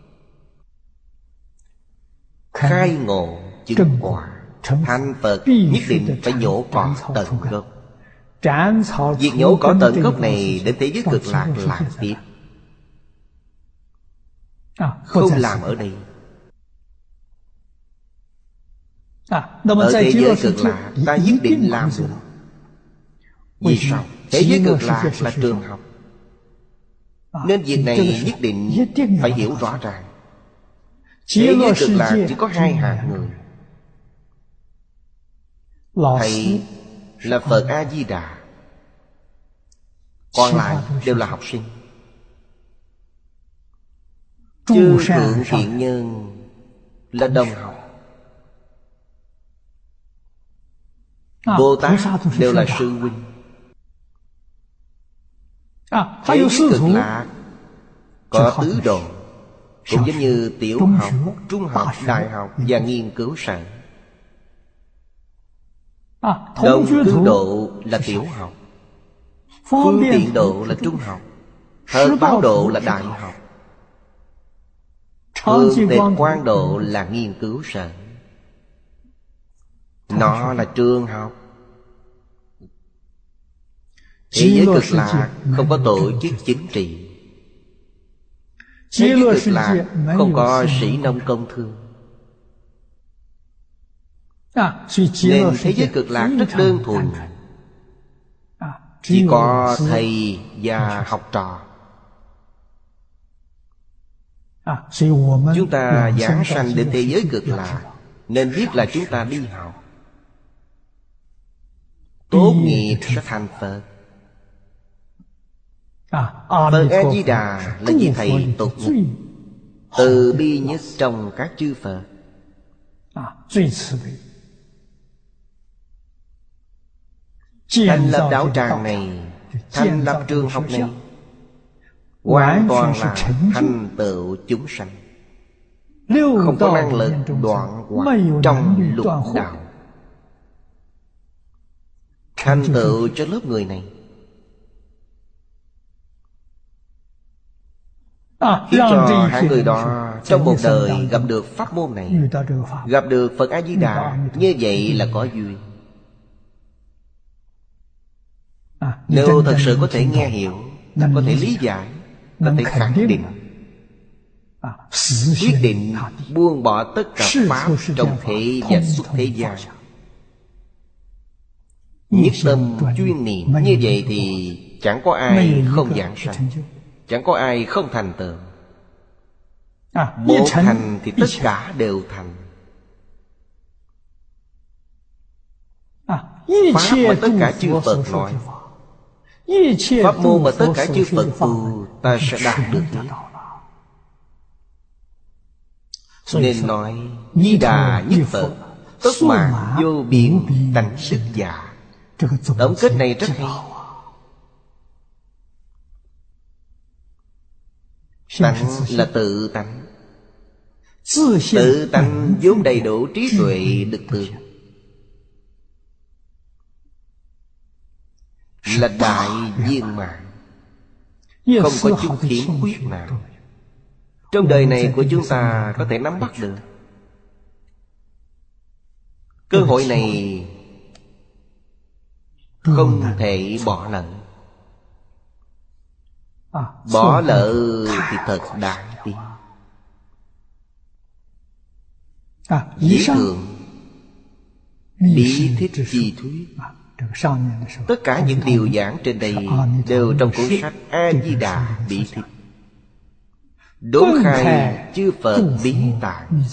Khai ngộ chứng quả thành Phật nhất định phải nhổ cỏ tận gốc. Việc nhổ cỏ tận gốc này đến thế giới Cực Lạc làm tiếp, không làm ở đây. Ở thế giới Cực Lạc ta nhất định làm được. Vì sao? Thế giới Cực Lạc là trường học, nên việc này nhất định phải hiểu rõ ràng. Thế giới Cực Lạc chỉ có hai hạng người. Thầy là Phật A-di-đà, còn lại đều là học sinh. Chư thượng thiện nhân là đồng học. Bồ Tát đều là sư huynh. Thế giới Cực Lạc có tứ độ, cũng giống như tiểu học, trung học, đại học và nghiên cứu sở. Đồng cư độ là tiểu học, phương tiện độ là trung học, Thật báo độ là đại học, Phương tịch quan độ là nghiên cứu sở. Nó là trường học. Thế giới Cực Lạc không có tổ chức chính trị. Thế giới Cực Lạc không có sĩ nông công thương. Nên thế giới Cực Lạc rất đơn thuần, chỉ có thầy và học trò. Chúng ta giảng sanh đến thế giới Cực Lạc nên biết là chúng ta đi học. Tốt nghiệp sẽ thành Phật. Phật A-di-đà là vị thầy tốt nhất, từ bi nhất trong các chư Phật. Thành lập đạo tràng này, thành lập trường học này, hoàn toàn là thành tựu chúng sanh, không có năng lực đoạn hoặc trong lục đạo. Thành tựu cho lớp người này, khiến cho hai người đó trong một đời gặp được pháp môn này, gặp được Phật A-di-đà. Như vậy là có duyên. Nếu thật sự có thể nghe hiểu, có thể lý giải, có thể khẳng định, quyết định buông bỏ tất cả pháp trong thế và xuất thế gian, nhất tâm chuyên niệm, như vậy thì chẳng có ai không giảng sanh, chẳng có ai không thành tựu. Một thành thì tất cả đều thành. Pháp mà tất cả chư Phật nói, pháp môn mà tất cả chư Phật tu, ta sẽ đạt được hết. Nên nói Di Đà nhất Phật, tất mạng vô biên tánh đức giả. Tổng kết này rất hay. Tánh là tự tánh. Tự tánh vốn đầy đủ trí tuệ lực tường, là đại viên mãn, không có chút khiếm khuyết nào. Trong đời này của chúng ta có thể nắm bắt được. Cơ hội này không thể bỏ lỡ. Bỏ lỡ thì thật đáng tiếc. Dĩ thượng bí thích chi thuyết. Tất cả những điều giảng trên đây đều trong cuốn sách A-di-đà bí thích. đốn khai chư Phật bí tạng,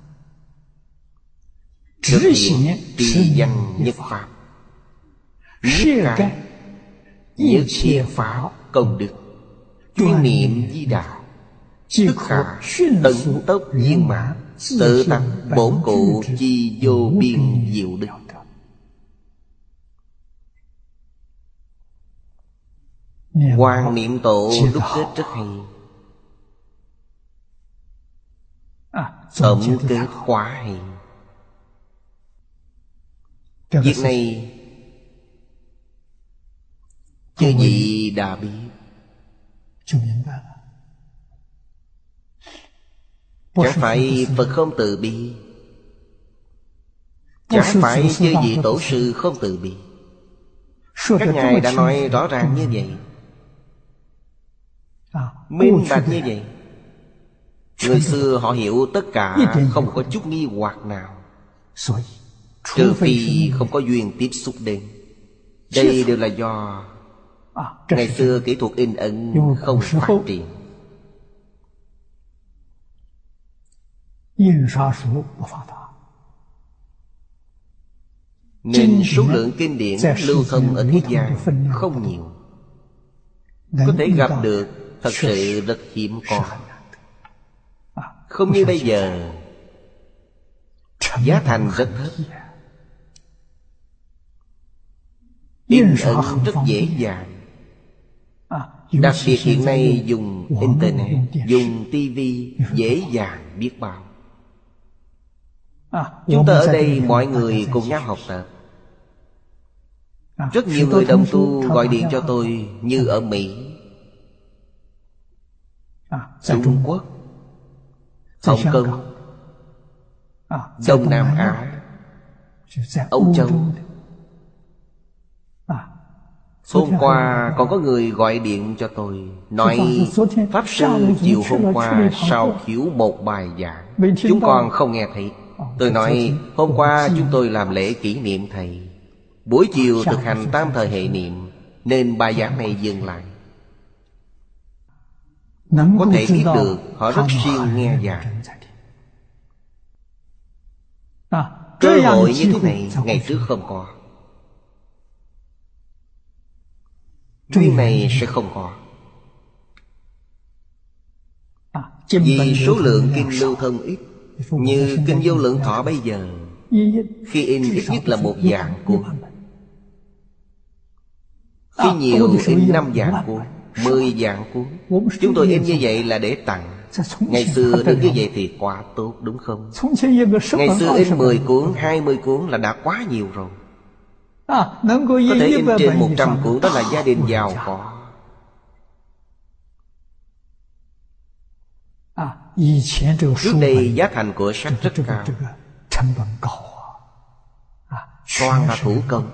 thực hiện trì danh nhất pháp, nhất cái nhất thiết pháp công đức, chuyên niệm Di Đà, tức khả tận tốc viên mãn, tự tánh bổn cụ chi vô biên diệu đức. Hoàng Niệm Tổ đúc kết rất hay. Tổng kết quá hay. Việc này chư vị đã biết. Chẳng phải Phật không từ bi, chẳng phải chư vị tổ sư không từ bi. Các ngài đã nói rõ ràng như vậy, minh bạch như vậy. Người xưa họ hiểu tất cả, không có chút nghi hoặc nào, trừ phi không có duyên tiếp xúc đến. Đây đều là do ngày xưa kỹ thuật in ấn không phát triển. Nên số lượng kinh điển lưu thông ở thế gian không nhiều. Có thể gặp được thật sự rất hiếm có. Không như bây giờ, giá thành rất thấp, in ấn rất dễ dàng. Đặc biệt hiện nay dùng Internet, dùng TV dễ dàng biết bao. Chúng ta ở đây mọi người cùng nhau học tập. Rất nhiều người đồng tu gọi điện cho tôi, như ở Mỹ, Trung Quốc, Hồng Kông, Đông Nam Á, Âu Châu. Hôm qua còn có người gọi điện cho tôi, nói Pháp Sư chiều hôm qua sao khiếu một bài giảng, chúng con không nghe thấy. Tôi nói hôm qua chúng tôi làm lễ kỷ niệm thầy, buổi chiều thực hành tam thời hệ niệm, nên bài giảng này dừng lại. Có thể biết được họ rất siêng nghe giảng. Cơ hội như thế này ngày trước không có, duyên này sẽ không có. Vì số lượng kinh lưu thông ít, như kinh Vô Lượng Thọ bây giờ, khi in ít nhất là 1 vạn cuốn, khi nhiều in 5 vạn cuốn, 10 vạn cuốn. Chúng tôi in như vậy là để tặng. Ngày xưa được như vậy thì quá tốt, đúng không? Ngày xưa in 10 cuốn, 20 cuốn là đã quá nhiều rồi. Có thể in trên 100 cuốn, đó là gia đình giàu có. Trước đây giá thành của sách rất cao, toàn là thủ công.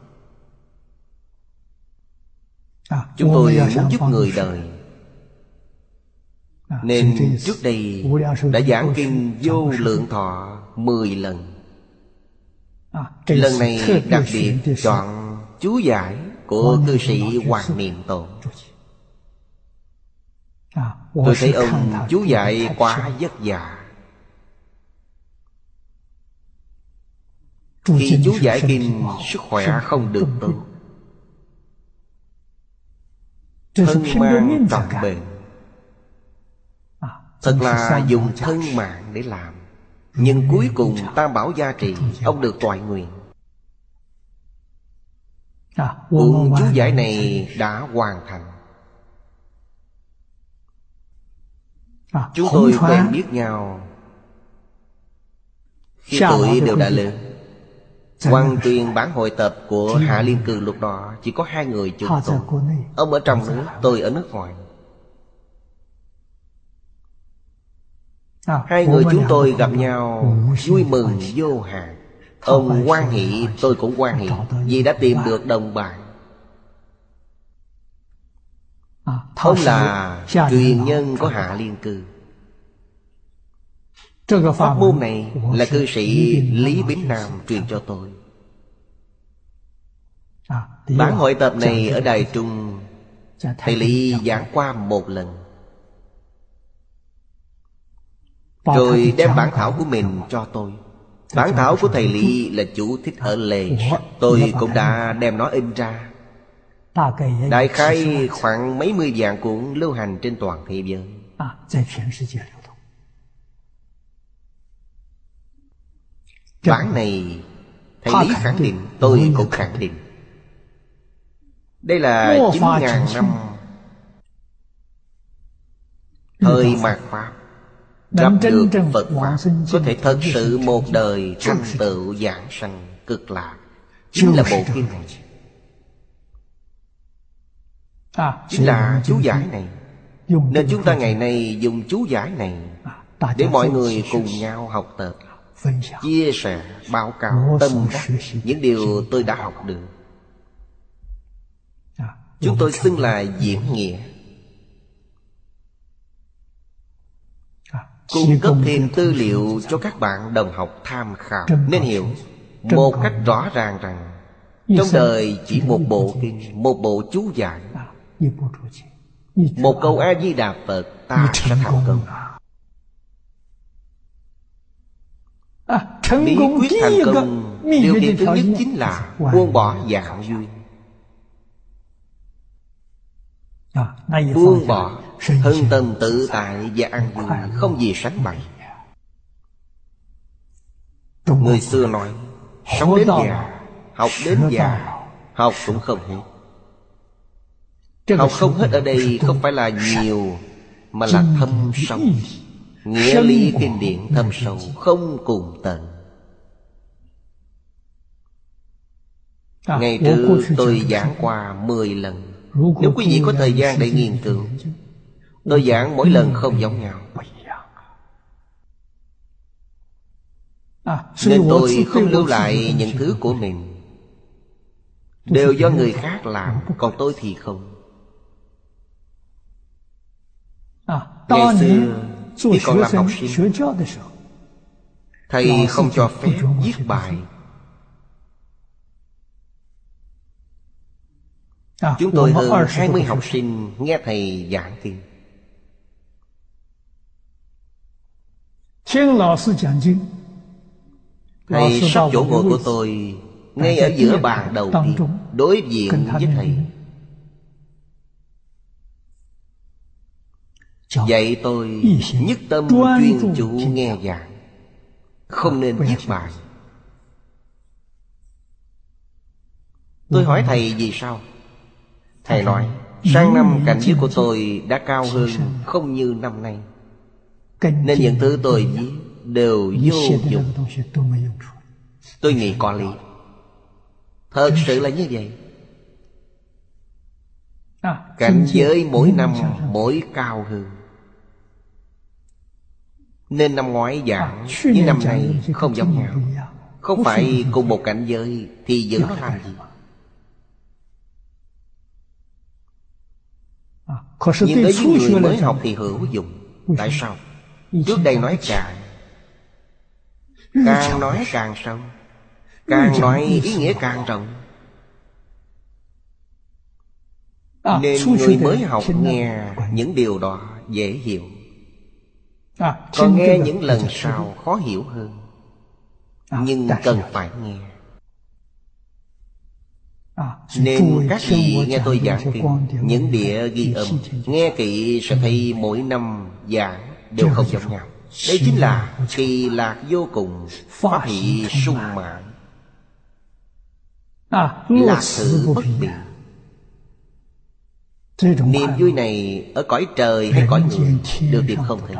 Chúng tôi muốn giúp người đời, nên trước đây đã giảng kinh Vô Lượng Thọ 10 lần. Lần này đặc biệt chọn chú giải của cư sĩ Hoàng Niệm Tổ. Tôi thấy ông chú giải quá vất vả. Khi chú giải kinh, sức khỏe không được tốt, thân mang trọng bệnh, thật là dùng thân mạng để làm. Nhưng cuối cùng Tam Bảo gia trì, ông được toại nguyện. Cuốn chú giải này đã hoàn thành. Chúng tôi quen biết nhau khi tuổi đều đã lớn. Quan truyền bản hội tập của Hạ Liên Cư lúc đó chỉ có 2 người chúng tôi. Ông ở trong nước, tôi ở nước ngoài. 2 người chúng tôi gặp nhau vui mừng vô hạn. Ông hoan hỷ, tôi cũng hoan hỷ, vì đã tìm được đồng bạn. Ông là truyền nhân của Hạ Liên Cư. Pháp môn này là cư sĩ Lý Bính Nam truyền cho tôi. Bản hội tập này ở Đài Trung, thầy Lý giảng qua 1 lần. rồi đem bản thảo của mình cho tôi. Bản thảo của thầy Lý là chú thích ở lề sách. Tôi cũng đã đem nó in ra. Đại khái khoảng mấy mươi vạn cuốn lưu hành trên toàn thế giới. Bản này thầy Lý khẳng định, tôi cũng khẳng định. Đây là 9.000 năm thời mạt Pháp, gặp được Phật Pháp, có thể thật sự một đời thành tựu giảng sanh cực lạc. Chính là bộ kinh này, chính là chú giải này. Nên chúng ta ngày nay dùng chú giải này để mọi người cùng nhau học tập, chia sẻ, báo cáo tâm đắc những điều tôi đã học được. Chúng tôi xưng là diễn nghĩa, cung cấp thêm tư liệu cho các bạn đồng học tham khảo. Nên hiểu một cách rõ ràng rằng trong đời chỉ một bộ kinh, một bộ chú giải, một câu A-di-đà Phật, ta sẽ thành công. Bí quyết thành công, điều kiện thứ nhất chính là buông bỏ dạng duyên. Buông bỏ, thân tâm tự tại và an vui, không gì sánh bằng. Người xưa nói, sống đến già, học đến già, học cũng không hết. Học không hết ở đây không phải là nhiều, mà là thâm sâu. Nghĩa lý kinh điển thâm sâu, không cùng tận. Ngày trước tôi giảng qua 10 lần. Nếu quý vị có thời gian để nghiên cứu, tôi giảng mỗi lần không giống nhau. Nên tôi không lưu lại những thứ của mình, đều do người khác làm, còn tôi thì không. Ngày xưa khi còn làm học sinh, thầy không cho phép viết bài. Chúng tôi hơn 20 học sinh nghe thầy giảng kinh. Thầy sắp chỗ ngồi của tôi ngay ở giữa bàn đầu tiên, đối diện với thầy. Dạy tôi nhất tâm chuyên chú nghe giảng, không nên viết bài. Tôi hỏi thầy vì sao? Thầy nói, sang năm cảnh giới của tôi đã cao hơn, không như năm nay, nên những thứ tôi viết đều vô dụng. Tôi nghĩ có lý. Thật sự là như vậy. Cảnh giới mỗi năm mỗi cao hơn, nên năm ngoái giảng với năm nay không giống nhau. Không phải cùng một cảnh giới thì giữ nó làm gì? Nhưng đối với người mới học thì hữu dụng. Tại sao? Trước đây nói càng nói càng sâu, càng nói ý nghĩa càng rộng, nên người mới học nghe những điều đó dễ hiểu. Còn nghe những lần sau khó hiểu hơn, nhưng cần phải nghe. Nên các vị nghe tôi giảng kinh, những đĩa ghi âm, nghe kỹ sẽ thấy mỗi năm giảng đều không giống nhau. Đây chính là kỳ lạc vô cùng, pháp hỷ sung mãn, lạc thử bất biệt. Niềm vui này ở cõi trời hay cõi người đều tìm không thấy.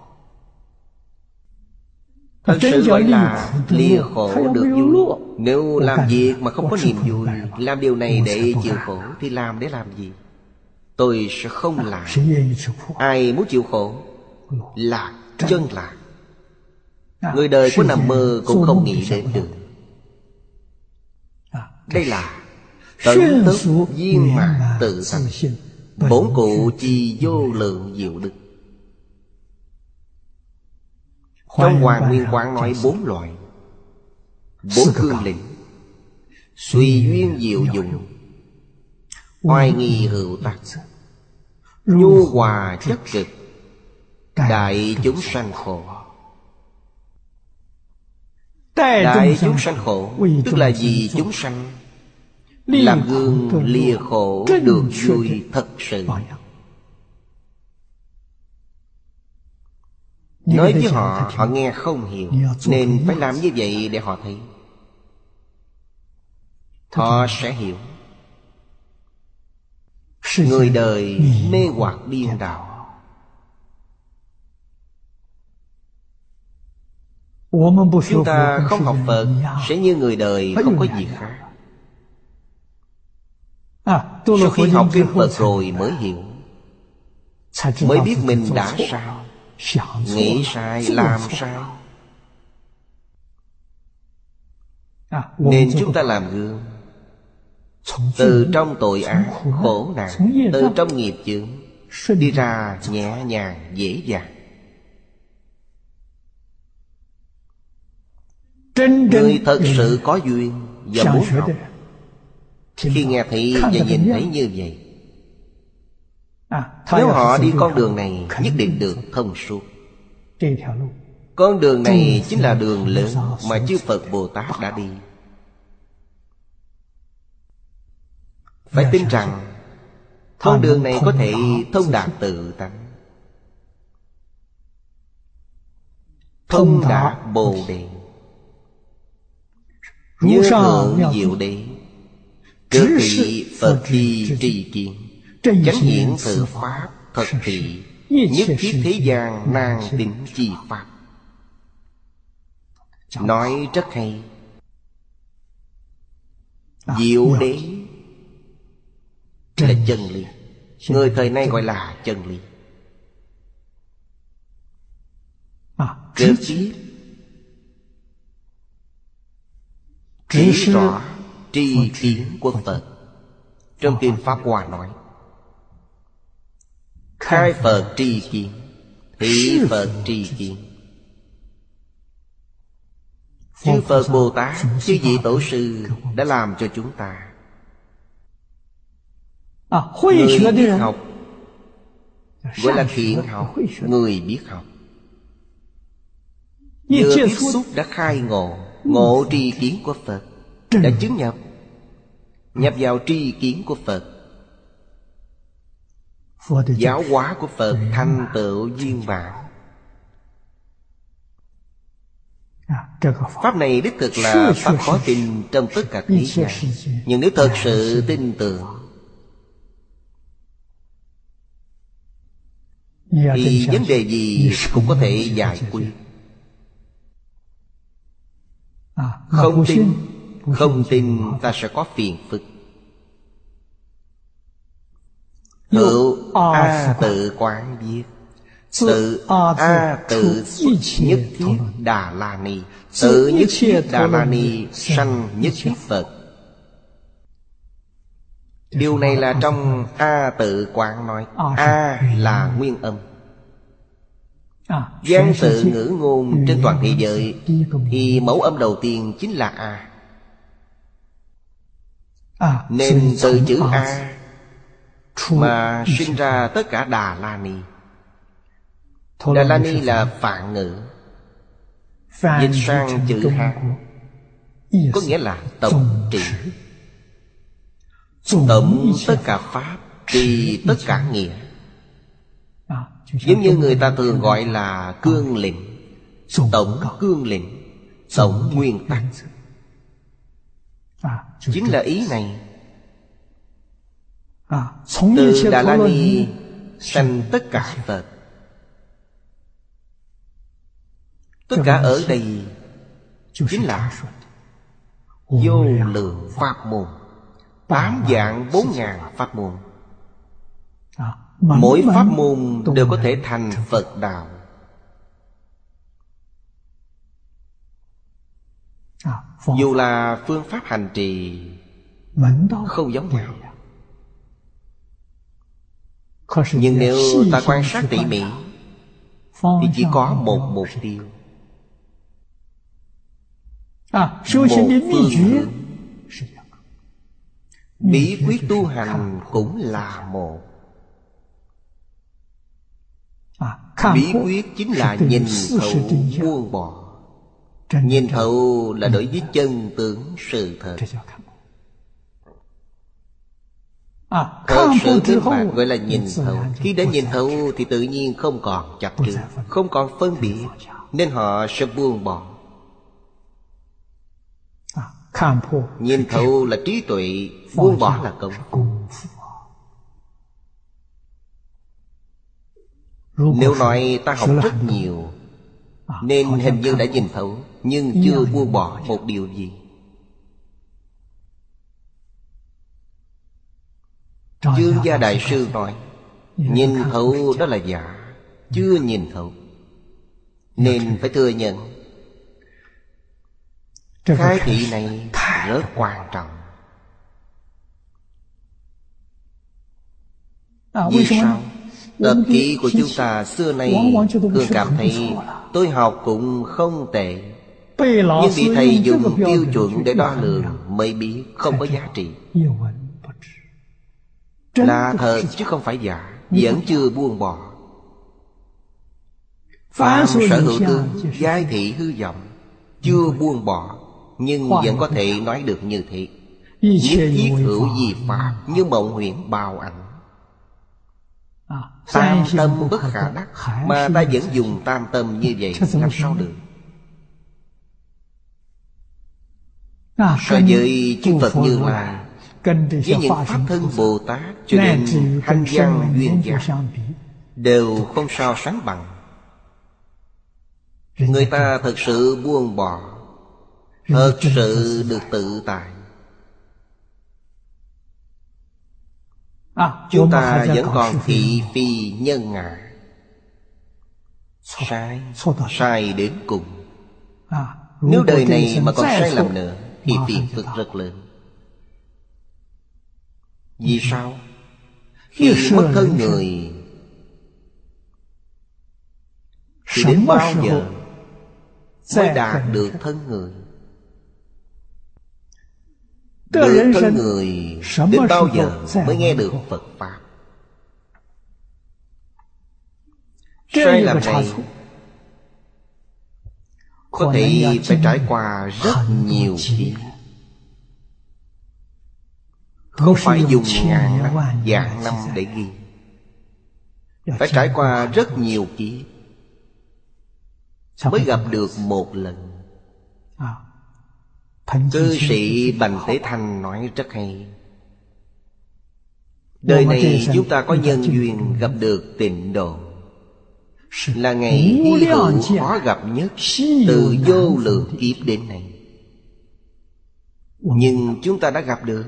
Thật sự gọi là lìa khổ được vui. Nếu làm việc mà không có niềm vui, làm điều này để chịu khổ thì làm để làm gì? Tôi sẽ không làm. Ai muốn chịu khổ? Lạc, chân lạc. Người đời có nằm mơ cũng không nghĩ đến được. Đây là tận tốc viên mãn tự thành, bổn cụ chi vô lượng diệu đức. Trong Hoàng Nguyên Quán nói 4 loại, 4 cương lĩnh: suy duyên diệu dụng, oai nghi hữu tắc, nhu hòa chất cực, đại chúng sanh khổ, Đại chúng sanh khổ, tức là vì chúng sanh. Làm gương lìa khổ được vui thật sự. Nói với họ, họ nghe không hiểu, nên phải làm như vậy để họ thấy. Họ sẽ hiểu. Người đời mê hoặc điên đảo. Chúng ta không học Phật sẽ như người đời không có gì khác. Sau khi học kinh Phật rồi mới hiểu, mới biết mình đã sai, nghĩ sai, làm sai. Nên chúng ta làm gương. Từ trong tội ác, khổ nạn, từ trong nghiệp chướng đi ra nhẹ nhàng, dễ dàng. Người thật sự có duyên và muốn học, khi nghe thấy và nhìn thấy như vậy, nếu họ đi con đường này nhất định được thông suốt. Con đường này chính là đường lớn mà chư Phật Bồ Tát đã đi. Phải tin rằng con đường này có thể thông đạt tự tánh, thông đạt Bồ Đề, như thượng diệu đế, cực thị Phật thi trì kiến, chánh hiển tự pháp thật thị, nhất thiết thế gian nan tín chi pháp. Nói rất hay. Diệu đế là chân lý. Người thời nay gọi là chân lý. Trực tiếp chỉ rõ tri kiến của Phật. Trong kinh Pháp Hoa nói, khai Phật tri kiến, thị Phật tri kiến. Chư Phật Bồ Tát, chư vị Tổ sư đã làm cho chúng ta. Người biết học gọi là thiện học, người biết học. Vừa tiếp xúc đã khai ngộ, ngộ tri kiến của Phật, đã chứng nhập, nhập vào tri kiến của Phật. Giáo hóa của Phật thành tựu viên mãn. Pháp này đích thực là pháp khó tin trong tất cả thế gian. Nhưng nếu thật sự tin tưởng thì vấn đề gì cũng có thể giải quyết. Không tin ta sẽ có phiền phức. Hữu A tự quán viết, tự A tự nhất thiết Đà La Ni, tự nhất thiết Đà La Ni sanh nhất thiết Phật. Điều này là trong A tự quán nói. A là nguyên âm. Văn tự ngữ ngôn trên toàn thế giới thì mẫu âm đầu tiên chính là A. Nên từ chữ A mà sinh ra tất cả Đà La Ni. Đà La Ni là phạn ngữ, dịch sang chữ Hán, có nghĩa là tổng trị. Tổng tất cả pháp, trì tất cả nghĩa. Giống như người ta thường gọi là cương lĩnh, tổng cương lĩnh, tổng nguyên tắc. Chính là ý này. Từ Đà La Ni sanh tất cả Phật. Tất cả ở đây chính là vô lượng pháp môn, 8 vạn 4 ngàn pháp môn. Mỗi pháp môn đều có thể thành Phật đạo. Dù là phương pháp hành trì không giống nhau, nhưng nếu ta quan sát tỉ mỉ thì chỉ có một mục tiêu, một phương hướng. Bí quyết tu hành cũng là một. Bí quyết chính là nhìn thấu buông bỏ. Nhìn thấu là đối với chân tướng sự thật. Thật sự minh bạch gọi là nhìn thấu. Khi đã nhìn thấu thì tự nhiên không còn chấp trước, không còn phân biệt, nên họ sẽ buông bỏ. Nhìn thấu là trí tuệ, buông bỏ là công phu. Nếu nói ta học rất nhiều nên hình như đã nhìn thấu, nhưng chưa buông bỏ một điều gì. Chương Gia Đại Sư nói nhìn thấu đó là giả, chưa nhìn thấu, nên phải thừa nhận khai thị này rất quan trọng. Vì sao? Tập khí của chúng ta xưa nay thường cảm thấy tôi học cũng không tệ, nhưng bị thầy dùng tiêu chuẩn để đo lường mới biết không có giá trị. Là thật chứ không phải giả, vẫn chưa buông bỏ. Phàm sở hữu tướng, giai thị hư vọng, chưa buông bỏ, nhưng vẫn có thể nói được như thế. Nhất thiết hữu di pháp, như mộng huyễn bao ảnh. Tam tâm bất khả đắc, mà ta vẫn dùng tam tâm như vậy, làm sao được? So với chư Phật Như Lai, với những Pháp Thân Bồ Tát cho đến Hành Văn Duyên Giác, đều không so sánh bằng. Người ta thật sự buông bỏ, thật sự được tự tại. Chúng ta vẫn còn thị phi nhân ngã, sai đến cùng. Nếu đời này mà còn sai lầm nữa thì phiền phức rất lớn. Vì sao? Khi mất thân người thì đến bao giờ mới đạt được thân người? Được thân người đến bao giờ mới nghe được Phật Pháp? Sai lầm này có thể phải trải qua rất nhiều kiếp, không phải dùng ngàn năm, vạn năm để ghi. Phải trải qua rất nhiều kiếp mới gặp được một lần. Cư sĩ Bành Tế Thanh nói rất hay. Đời này chúng ta có nhân duyên gặp được Tịnh Độ, là ngày hy hữu khó gặp nhất từ vô lượng kiếp đến nay. Nhưng chúng ta đã gặp được.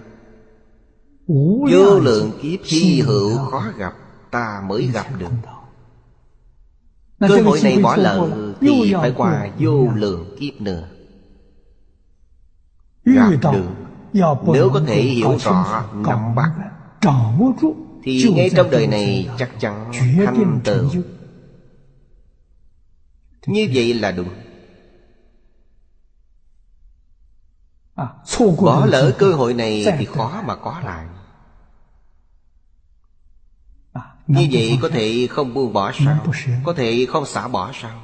Vô lượng kiếp hy hữu khó gặp, ta mới gặp được. Cơ hội này bỏ lỡ thì phải qua vô lượng kiếp nữa gặp được. Nếu có thể hiểu rõ, nắm bắt, thì ngay trong đời này chắc chắn thành tựu. Như vậy là đúng. Bỏ lỡ cơ hội này thì khó mà có lại. Như vậy có thể không buông bỏ sao? Có thể không xả bỏ sao?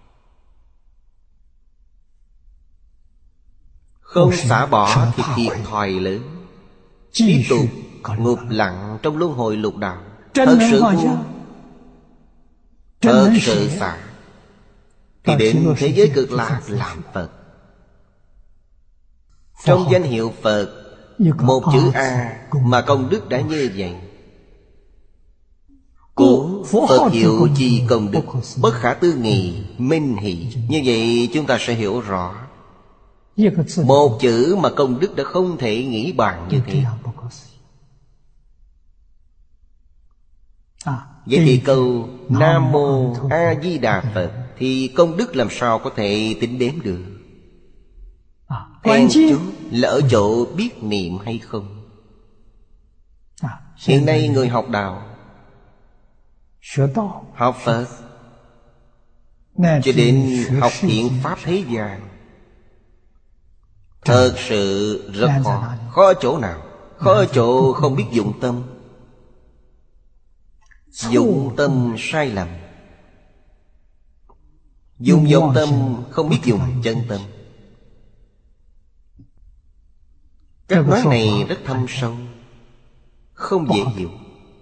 Không xả bỏ thì thiệt thòi lớn. Tiếp tục ngục lặng trong luân hồi lục đạo. Thật sự buông, thật sự xả, thì đến thế giới cực lạc làm Phật. Trong danh hiệu Phật, một chữ A mà công đức đã như vậy. Cũng Phật hiệu chi công đức, bất khả tư nghị, minh hỷ. Như vậy chúng ta sẽ hiểu rõ. Một chữ mà công đức đã không thể nghĩ bàn như thế. Vậy thì câu Nam Mô A Di Đà Phật thì công đức làm sao có thể tính đếm được? Then chốt là ở chỗ biết niệm hay không. Hiện nay người học đạo, học Phật, cho đến học thiện pháp thế gian, thật sự rất khó. Khó ở chỗ nào? Khó ở chỗ không biết dụng tâm. Dụng tâm sai lầm. Dùng vọng tâm không biết dùng chân tâm. Cách nói này rất thâm sâu, không dễ hiểu.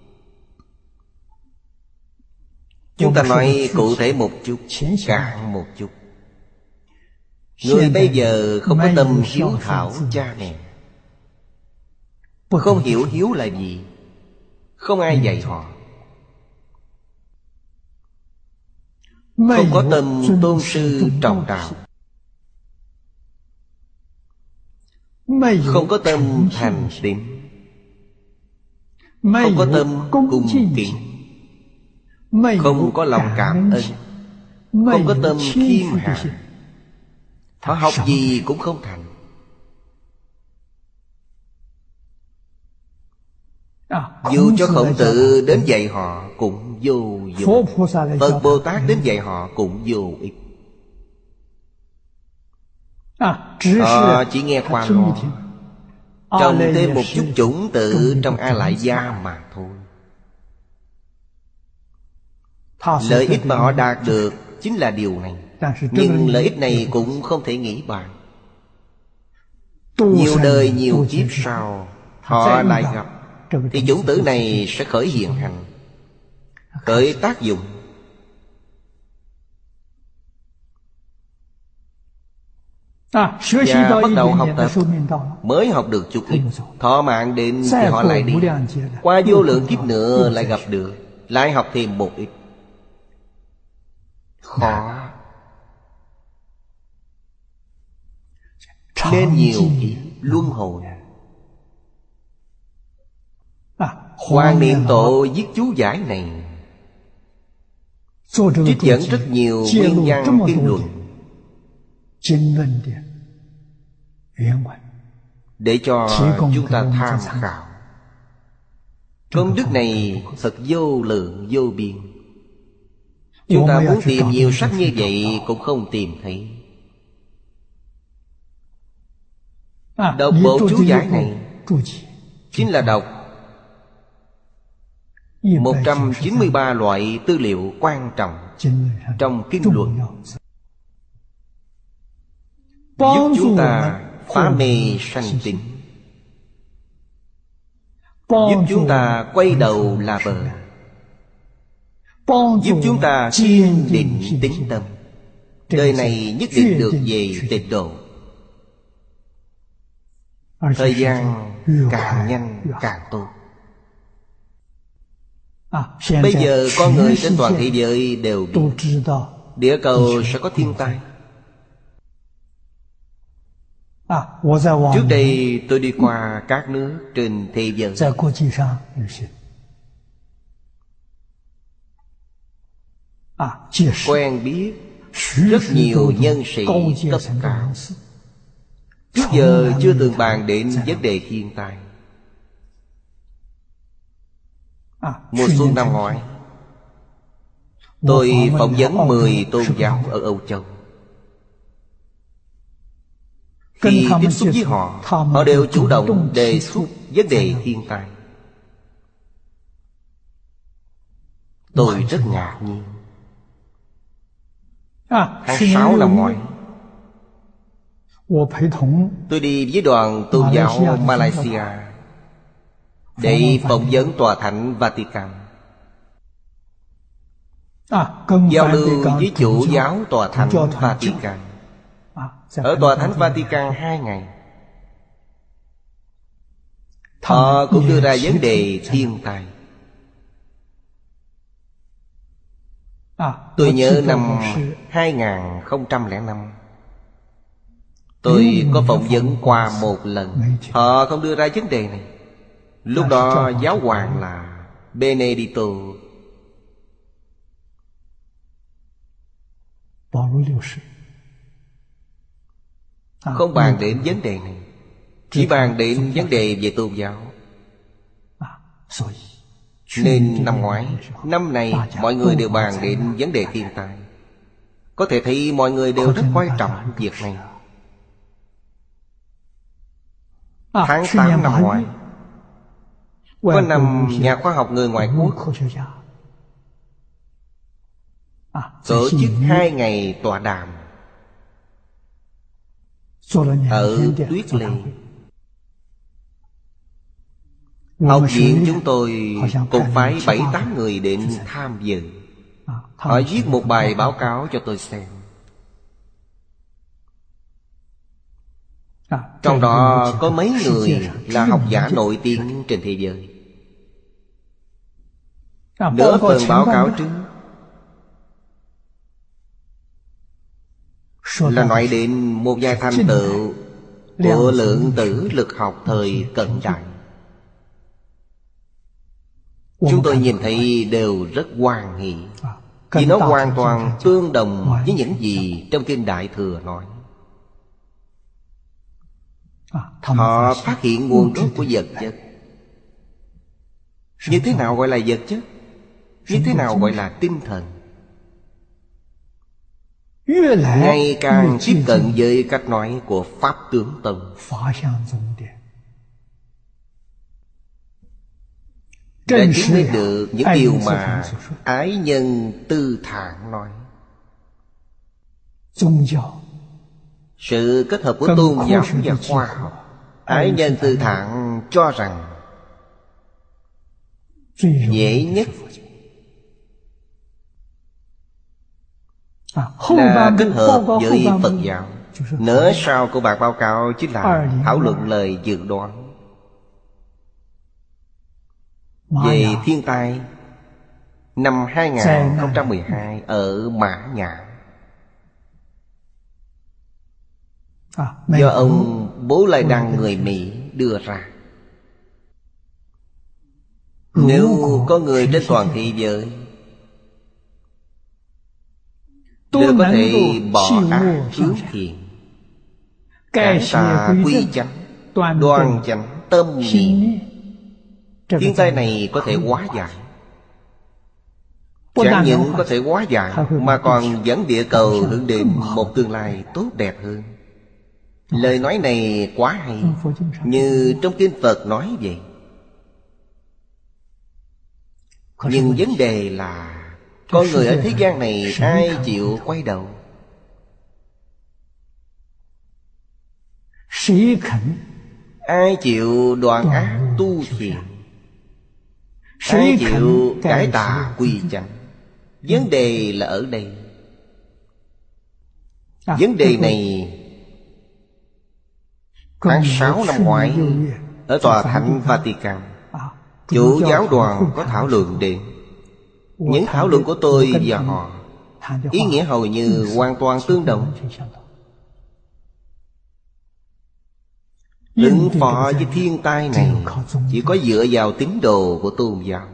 Chúng ta nói cụ thể một chút, cạn một chút. Người bây giờ không có tâm hiếu thảo cha mẹ, không hiểu hiếu là gì, không ai dạy họ, không có tâm tôn sư trọng đạo, không có tâm thành tín, không có tâm cung kính, không có lòng cảm ơn, không có tâm khiêm hạ, họ học gì cũng không thành. Dù cho Khổng Tử đến dạy họ cũng vô dụng, Phật Bồ Tát đến dạy họ cũng vô ích. Họ chỉ nghe qua loa, trồng thêm một chút chủng tử trong A Lại Gia mà thôi. Lợi ích mà họ đạt được chính là điều này. Nhưng lợi ích này cũng không thể nghĩ bàn. Nhiều đời nhiều kiếp sau họ lại gặp, thì chủng tử này sẽ khởi hiện hành, khởi tác dụng. Và bắt đầu học tập, mới học được chút ít, thọ mạng đến thì họ lại đi. Qua vô lượng kiếp nữa lại gặp được, lại học thêm một ít. Khó. Nên nhiều kiếp luân hồi. Hoàng Niệm Tổ viết chú giải này, trích dẫn rất nhiều nguyên văn kinh luận để cho chúng ta tham khảo. Công đức này thật vô lượng vô biên. Chúng ta muốn tìm nhiều sách như vậy cũng không tìm thấy. Đọc bộ chú giải này chính là đọc 193 loại tư liệu quan trọng trong kinh luận, giúp chúng ta phá mê sanh tín, giúp chúng ta quay đầu là bờ, giúp chúng ta kiên định tín tâm. Đời này nhất định được về tịnh độ. Thời gian càng nhanh càng tốt. Bây giờ con người trên toàn thế giới đều biết địa cầu sẽ có thiên tai. Trước đây tôi đi qua các nước trên thế giới, quen biết rất nhiều nhân sĩ cấp cao. Trước giờ chưa từng bàn đến vấn đề thiên tai. Mùa xuân năm ngoái, tôi phỏng vấn 10 tôn giáo ở Âu Châu. Khi tiếp xúc với họ, họ đều chủ động đề xuất vấn đề thiên tai. Tôi rất ngạc nhiên. Tháng 6 năm ngoái, tôi đi với đoàn tôn giáo Malaysia để phỏng vấn tòa thánh Vatican, giao lưu với chủ giáo tòa thánh Vatican. Ở tòa thánh Vatican 2 ngày, họ cũng đưa ra vấn đề thiên tai. Tôi nhớ năm 2005, tôi có phỏng vấn qua một lần. Họ không đưa ra vấn đề này. Lúc đó giáo hoàng là Benedicto. Không bàn đến vấn đề này, chỉ bàn đến vấn đề về tôn giáo. Nên năm ngoái, năm này mọi người đều bàn đến vấn đề thiên tai. Có thể thấy mọi người đều rất quan trọng việc này. Tháng 8 năm ngoái, có 5 nhà khoa học người ngoại quốc tổ chức 2 ngày tọa đàm ở Tuyết Lê. Học viện chúng tôi cũng phải 7-8 người đến tham dự. Họ viết một bài báo cáo cho tôi xem. Trong đó có mấy người là học giả nổi tiếng trên thế giới. Nửa phần báo cáo trước là nói đến một vài thành tựu của lượng tử lực học thời cận đại. Chúng tôi nhìn thấy đều rất hoan hỷ, vì nó hoàn toàn tương đồng với những gì trong Kinh Đại Thừa nói. Họ phát hiện nguồn gốc của vật chất. Như thế nào gọi là vật chất? Như thế nào gọi là tinh thần? Ngày càng tiếp cận với cách nói của Pháp Tướng Tông. Đã chứng minh được những điều mà Ái Nhân Tư Thản nói. Sự kết hợp của tôn giáo và khoa học. Ái Nhân Tư Thản cho rằng dễ nhất là kết hợp với Phật giáo. Nửa sau của bản báo cáo chính là thảo luận lời dự đoán về thiên tai năm 2012 ở Mã Nhã, do ông Bố Lai Đăng người Mỹ đưa ra. Nếu có người trên toàn thế giới đều có thể bỏ ác hướng thiện, cải tà quy chánh, đoan chánh tâm niệm, thiên tai này có thể hóa giải. Chẳng những có thể hóa giải mà còn dẫn địa cầu hướng đến một tương lai tốt đẹp hơn. Lời nói này quá hay, như trong Kinh Phật nói vậy. Nhưng vấn đề là con người ở thế gian này ai chịu quay đầu? Ai chịu đoạn ác tu thiện? Ai chịu cải tà quy chánh? Vấn đề là ở đây. Vấn đề này tháng 6 năm ngoái ở tòa thánh Vatican, chủ giáo đoàn có thảo luận đến. Những thảo luận của tôi và họ ý nghĩa hầu như hoàn toàn tương đồng. Ứng phó với thiên tai này chỉ có dựa vào tín đồ của tôn giáo.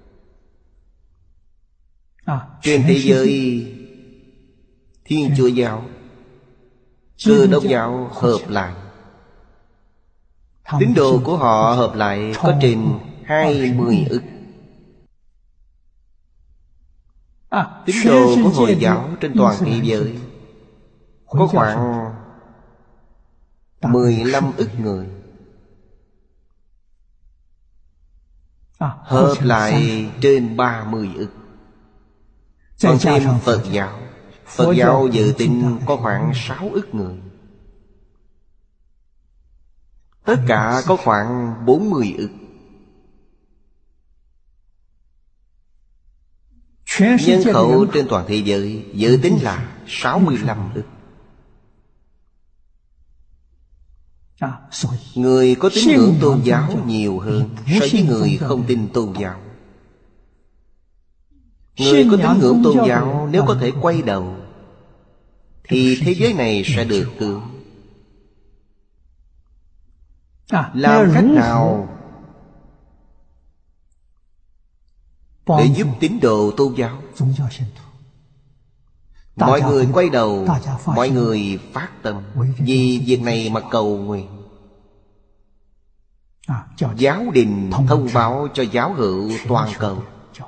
Trên thế giới, Thiên Chúa giáo, Cơ Đốc giáo hợp lại, tín đồ của họ hợp lại có trên 20 ức. Tín đồ của Hồi giáo trên toàn thế giới có khoảng 15 ức người. Hợp lại trên 30 ức. Còn thêm Phật giáo. Phật giáo dự tính có khoảng 6 ức người. Tất cả có khoảng 40 ức. Nhân khẩu trên toàn thế giới dự tính là 65 ức. Người có tín ngưỡng tôn giáo nhiều hơn so với người không tin tôn giáo. Người có tín ngưỡng tôn giáo nếu có thể quay đầu thì thế giới này sẽ được cứu. Làm cách nào để giúp tín đồ tôn giáo? Mọi người quay đầu, mọi người phát tâm vì việc này mà cầu nguyện. Giáo đình thông báo cho giáo hữu toàn cầu.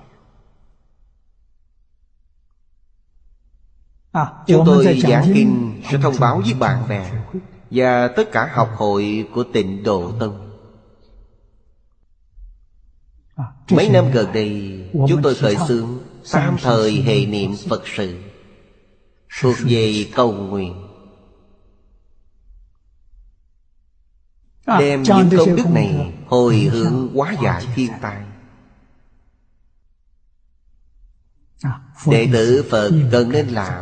Chúng tôi giảng kinh sẽ thông báo với bạn bè và tất cả học hội của Tịnh Độ Tông. Mấy năm gần đây chúng tôi khởi xướng tam thời hệ niệm Phật sự, thuộc về cầu nguyện. Đem những công đức này hồi hướng hóa giải thiên tai. Đệ tử Phật cần nên làm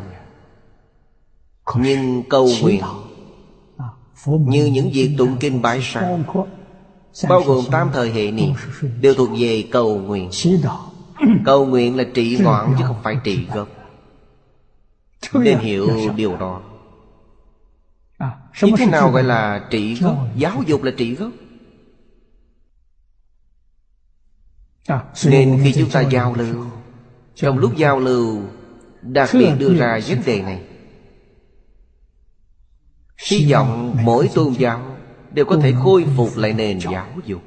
nhưng cầu nguyện, như những việc tụng kinh bái sám, bao gồm tam thời hệ niệm, đều thuộc về cầu nguyện. Cầu nguyện là trị ngọn chứ không phải trị gốc. Nên hiểu điều đó. Như thế nào gọi là trị gốc? Giáo dục là trị gốc. Nên khi chúng ta giao lưu, trong lúc giao lưu đặc biệt đưa ra vấn đề này. Hy vọng mỗi tôn giáo đều có thể khôi phục lại nền giáo dục,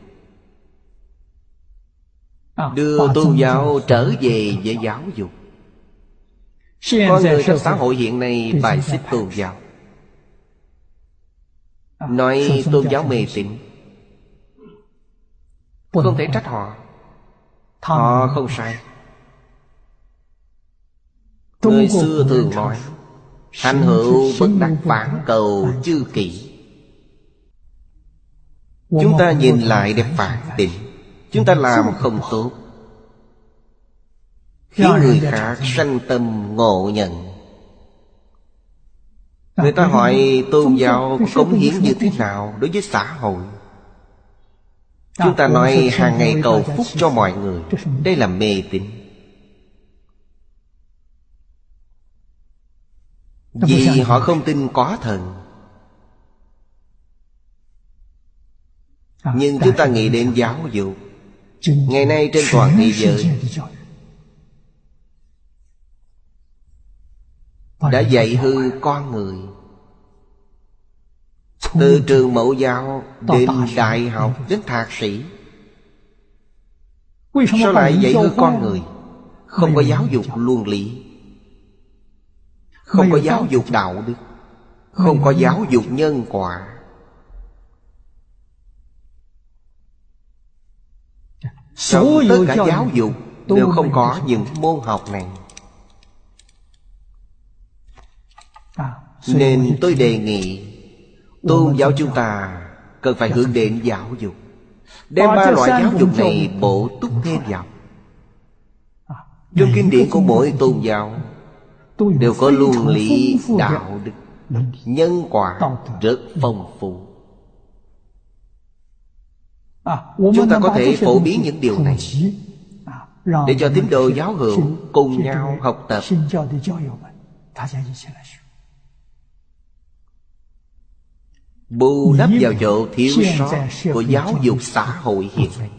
đưa tôn giáo trở về với giáo dục. Con người trong xã hội hiện nay bài xích tôn giáo, nói tôn giáo mê tín. Không thể trách họ, họ không sai. Người xưa thường nói hành hữu bất đắc phản cầu chư kỷ. Chúng ta nhìn lại để phản định. Chúng ta làm không tốt, khiến người khác sanh tâm ngộ nhận. Người ta hỏi tôn giáo có cống hiến như thế nào đối với xã hội. Chúng ta nói hàng ngày cầu phúc cho mọi người. Đây là mê tín. Vì họ không tin có thần. Nhưng chúng ta nghĩ đến giáo dục. Ngày nay trên toàn thế giới đã dạy hư con người. Từ trường mẫu giáo đến đại học đến thạc sĩ. Sao lại dạy hư con người? Không có giáo dục luân lý, không có giáo dục đạo đức, không có giáo dục nhân quả. Trong tất cả giáo dục đều không có những môn học này. Nên tôi đề nghị tôn giáo chúng ta cần phải hướng đến giáo dục, đem ba loại giáo dục này bổ túc thêm vào. Trong kinh điển của mỗi tôn giáo đều có luân lý đạo đức, nhân quả rất phong phú. Chúng ta có thể phổ biến những điều này để cho tín đồ giáo hữu cùng nhau học tập, bù đắp vào chỗ thiếu sót của giáo dục xã hội hiện nay.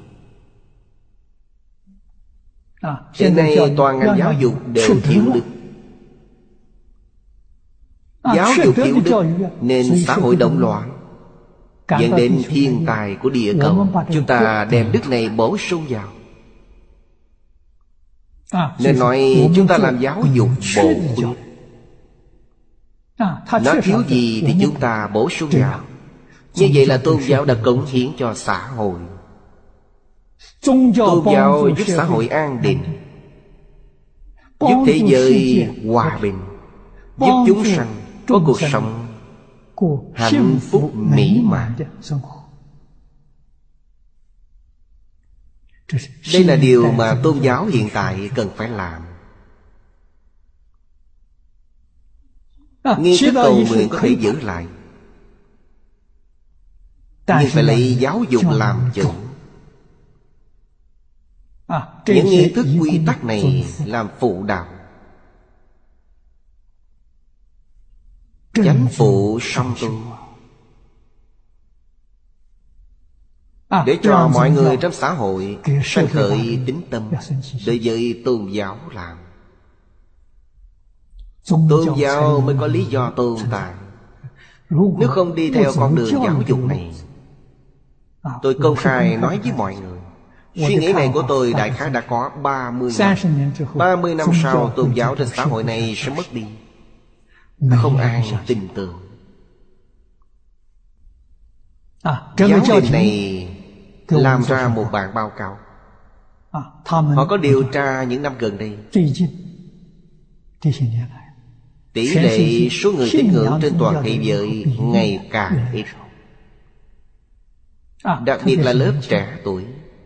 Hiện nay toàn ngành giáo dục đều thiếu đức. Giáo dục thiếu đức nên xã hội động loạn, dẫn đến thiên tài của địa cầu. Chúng ta đem đức này bổ sung vào. Nên nói chúng ta làm giáo dục bổ khuyết. Nó thiếu gì thì chúng ta bổ sung vào. Như vậy là tôn giáo đã cống hiến cho xã hội. Tôn giáo giúp xã hội an định, giúp thế giới hòa bình, giúp chúng sanh có cuộc sống hạnh phúc mỹ mãn. Đây là điều mà tôn giáo hiện tại cần phải làm. Nghi thức cầu nguyện có thể giữ lại, nhưng phải lấy giáo dục làm chủ. Những nghi thức quy tắc này làm phụ đạo, chánh phụ song tu, để cho mọi người trong xã hội sanh khởi tín tâm đối với tôn giáo làm. Tôn giáo mới có lý do tồn tại. Nếu không đi theo con đường giáo dục này, tôi công khai nói với mọi người, suy nghĩ này của tôi đại khái đã có 30 năm. 30 năm sau tôn giáo trên xã hội này sẽ mất đi, không ai tin tưởng. Giáo đình này làm ra một bản báo cáo Họ có điều tra những năm gần đây, tỷ lệ số người tín ngưỡng trên toàn thế giới ngày càng ít, đặc biệt là lớp trẻ tuổi.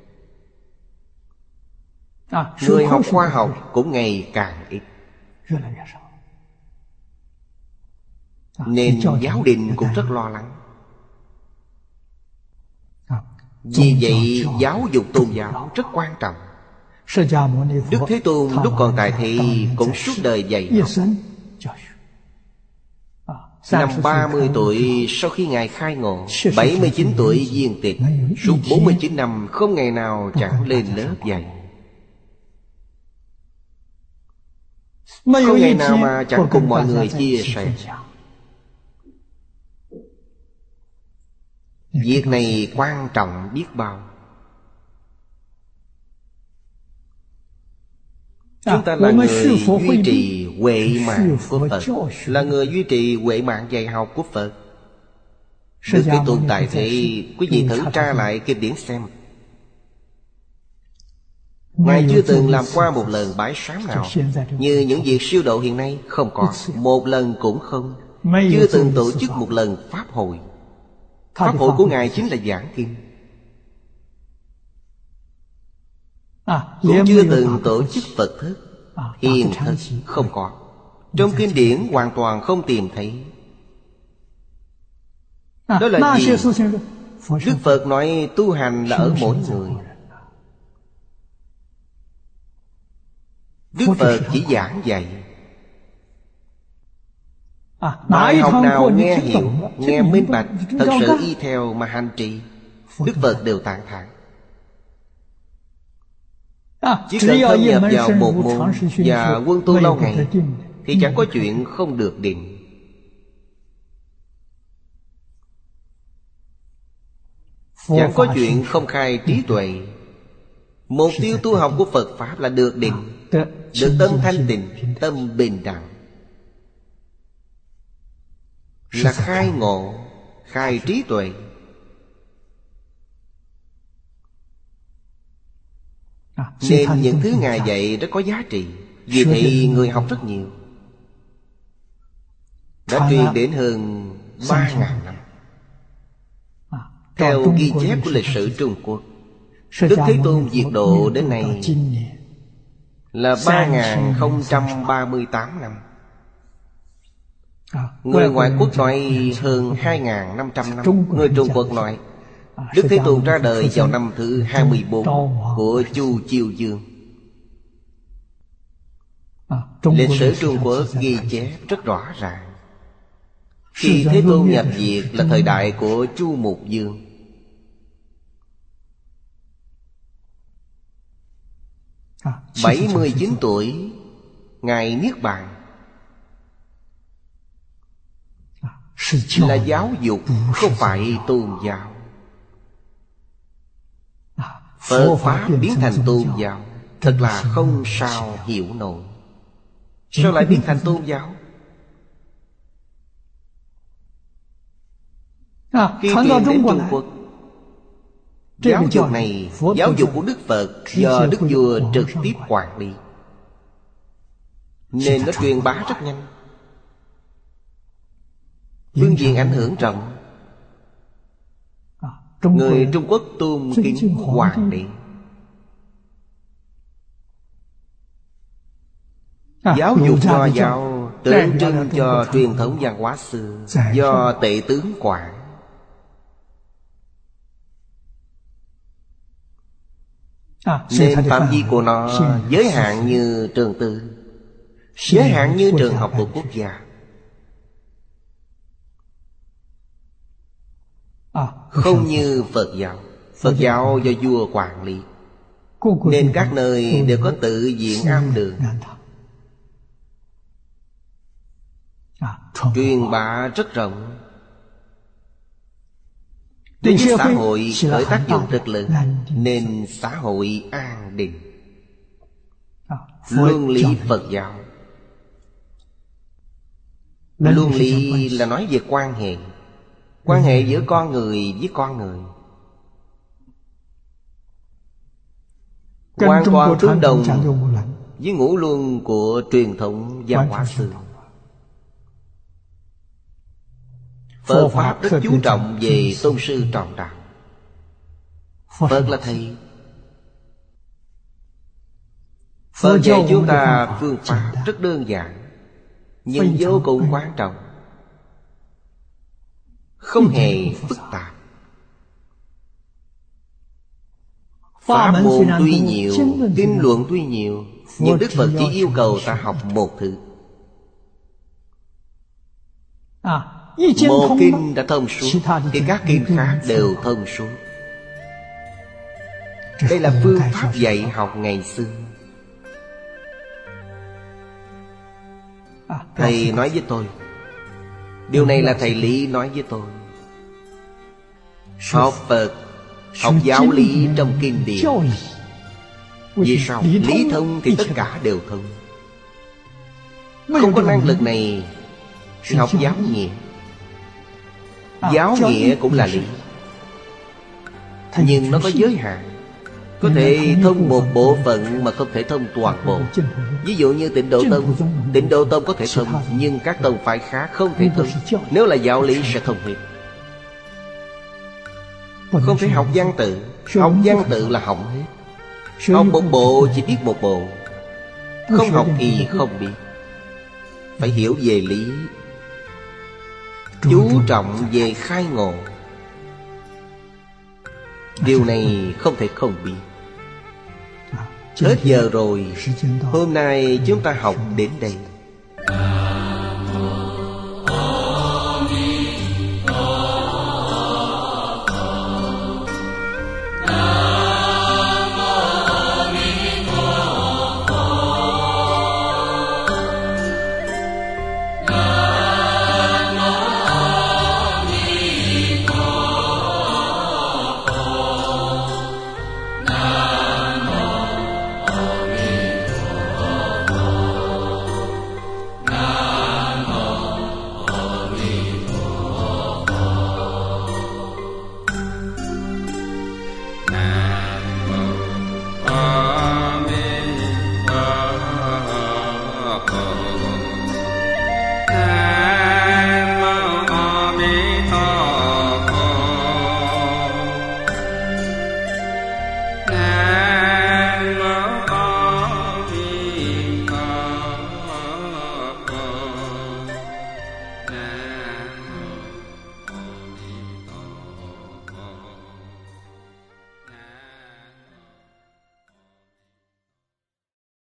Người học khoa học cũng ngày càng ít, nên giáo đình cũng rất lo lắng. Vì vậy giáo dục tôn giáo rất quan trọng. Đức Thế Tôn lúc còn tại thị cũng suốt đời dạy học. Năm 30 tuổi sau khi Ngài khai ngộ, 79 tuổi viên tịch, suốt 49 năm không ngày nào chẳng lên lớp dạy. Không ngày nào mà chẳng cùng mọi người chia sẻ. Việc này quan trọng biết bao. Chúng ta là người duy trì huệ mạng của Phật, là người duy trì huệ mạng dạy học của Phật. Đức Thế Tôn tại thế, quý vị thử tra lại kinh điển xem. Ngài chưa từng làm qua một lần bái sám nào. Như những việc siêu độ hiện nay không có, một lần cũng không. Chưa từng tổ chức một lần pháp hội. Pháp hội của Ngài chính là giảng kinh. Cũng chưa từng tổ chức Phật thức, hiền thức, không có. Trong kinh điển hoàn toàn không tìm thấy. Đó là gì? Đức Phật nói tu hành là ở mỗi người. Đức Phật chỉ giảng dạy. Bài học nào nghe hiểu, nghe minh bạch, thật sự y theo mà hành trì, Đức Phật đều tán thán. Chỉ cần thâm nhập vào một môn và quân tu lâu ngày thì chẳng có chuyện không được định. Chẳng có chuyện không khai trí tuệ. Mục tiêu tu học của Phật Pháp là được định, được tâm thanh tịnh, tâm bình đẳng, là khai ngộ, khai trí tuệ. Nên những thứ Ngài dạy rất có giá trị. Vì thế người học rất nhiều, đã truyền đến hơn 3.000 năm. Theo ghi chép của lịch sử Trung Quốc, Đức Thế Tôn diệt độ đến nay là 3.038 năm. Người ngoại quốc nói hơn 2.500 năm. Người Trung Quốc nói Đức Thế Tôn ra đời vào năm thứ 24 của Chu Chiêu Dương. Lịch sử Trung Quốc ghi chép rất rõ ràng. Khi Thế Tôn nhập diệt là thời đại của Chu Mục Dương. À, 79 tuổi Ngài Niết Bàn. Là giáo dục, không phải tôn giáo. Phật Pháp biến thành tôn giáo, thật là không sao hiểu nổi. Sao lại biến thành tôn giáo? Khi truyền đến Trung Quốc, giáo dục này, giáo dục của Đức Phật do Đức Vua trực tiếp quản lý, nên nó truyền bá rất nhanh. Phương diện ảnh hưởng rộng. Người Trung Quốc tôn kính Hoàng đế. Giáo dục Nho giáo tượng trưng cho truyền thống văn hóa xưa, do tể tướng quản. Nên phạm vi của nó giới hạn như trường tư, giới hạn như trường học của quốc gia. Không như Phật giáo. Phật giáo do vua quản lý, nên các nơi đều có tự viện am đường. Truyền bá rất rộng. Đối với xã hội khởi tác dụng rất lớn, nên xã hội an định. Luân lý Phật giáo. Luân lý là nói về quan hệ, quan hệ giữa con người với con người. hoàn toàn tương đồng với ngũ luân của truyền thống văn hóa xưa. Phật Pháp rất chú trọng về tôn sư tròn đạo. Phật là thầy. Phật dạy chúng ta phương pháp rất đơn giản, nhưng vô cùng quan trọng, không hề phức tạp. Pháp môn tuy nhiều, kinh luận tuy nhiều, nhưng Đức Phật chỉ yêu cầu ta học một thứ. Một kinh đã thông suốt thì các kinh khác đều thông suốt. Đây là phương pháp dạy học ngày xưa. Thầy nói với tôi, điều này là thầy Lý nói với tôi. Học Phật, học giáo lý trong kinh điển. Vì sao? Lý thông thì tất cả đều thông. Không có năng lực này thì học giáo nghĩa. Giáo nghĩa cũng là lý, nhưng nó có giới hạn. Có thể thông một bộ phận mà không thể thông toàn bộ. Ví dụ như Tịnh Độ Tông. Tịnh Độ Tông có thể thông, nhưng các tông phái khác không thể thông. Nếu là giáo lý sẽ thông hết. Không thể học văn tự. Học văn tự là hỏng hết. Học một bộ chỉ biết một bộ, không học thì không biết. Phải hiểu về lý, chú trọng về khai ngộ. Điều này không thể không biết. Hết giờ rồi. Hôm nay chúng ta học đến đây.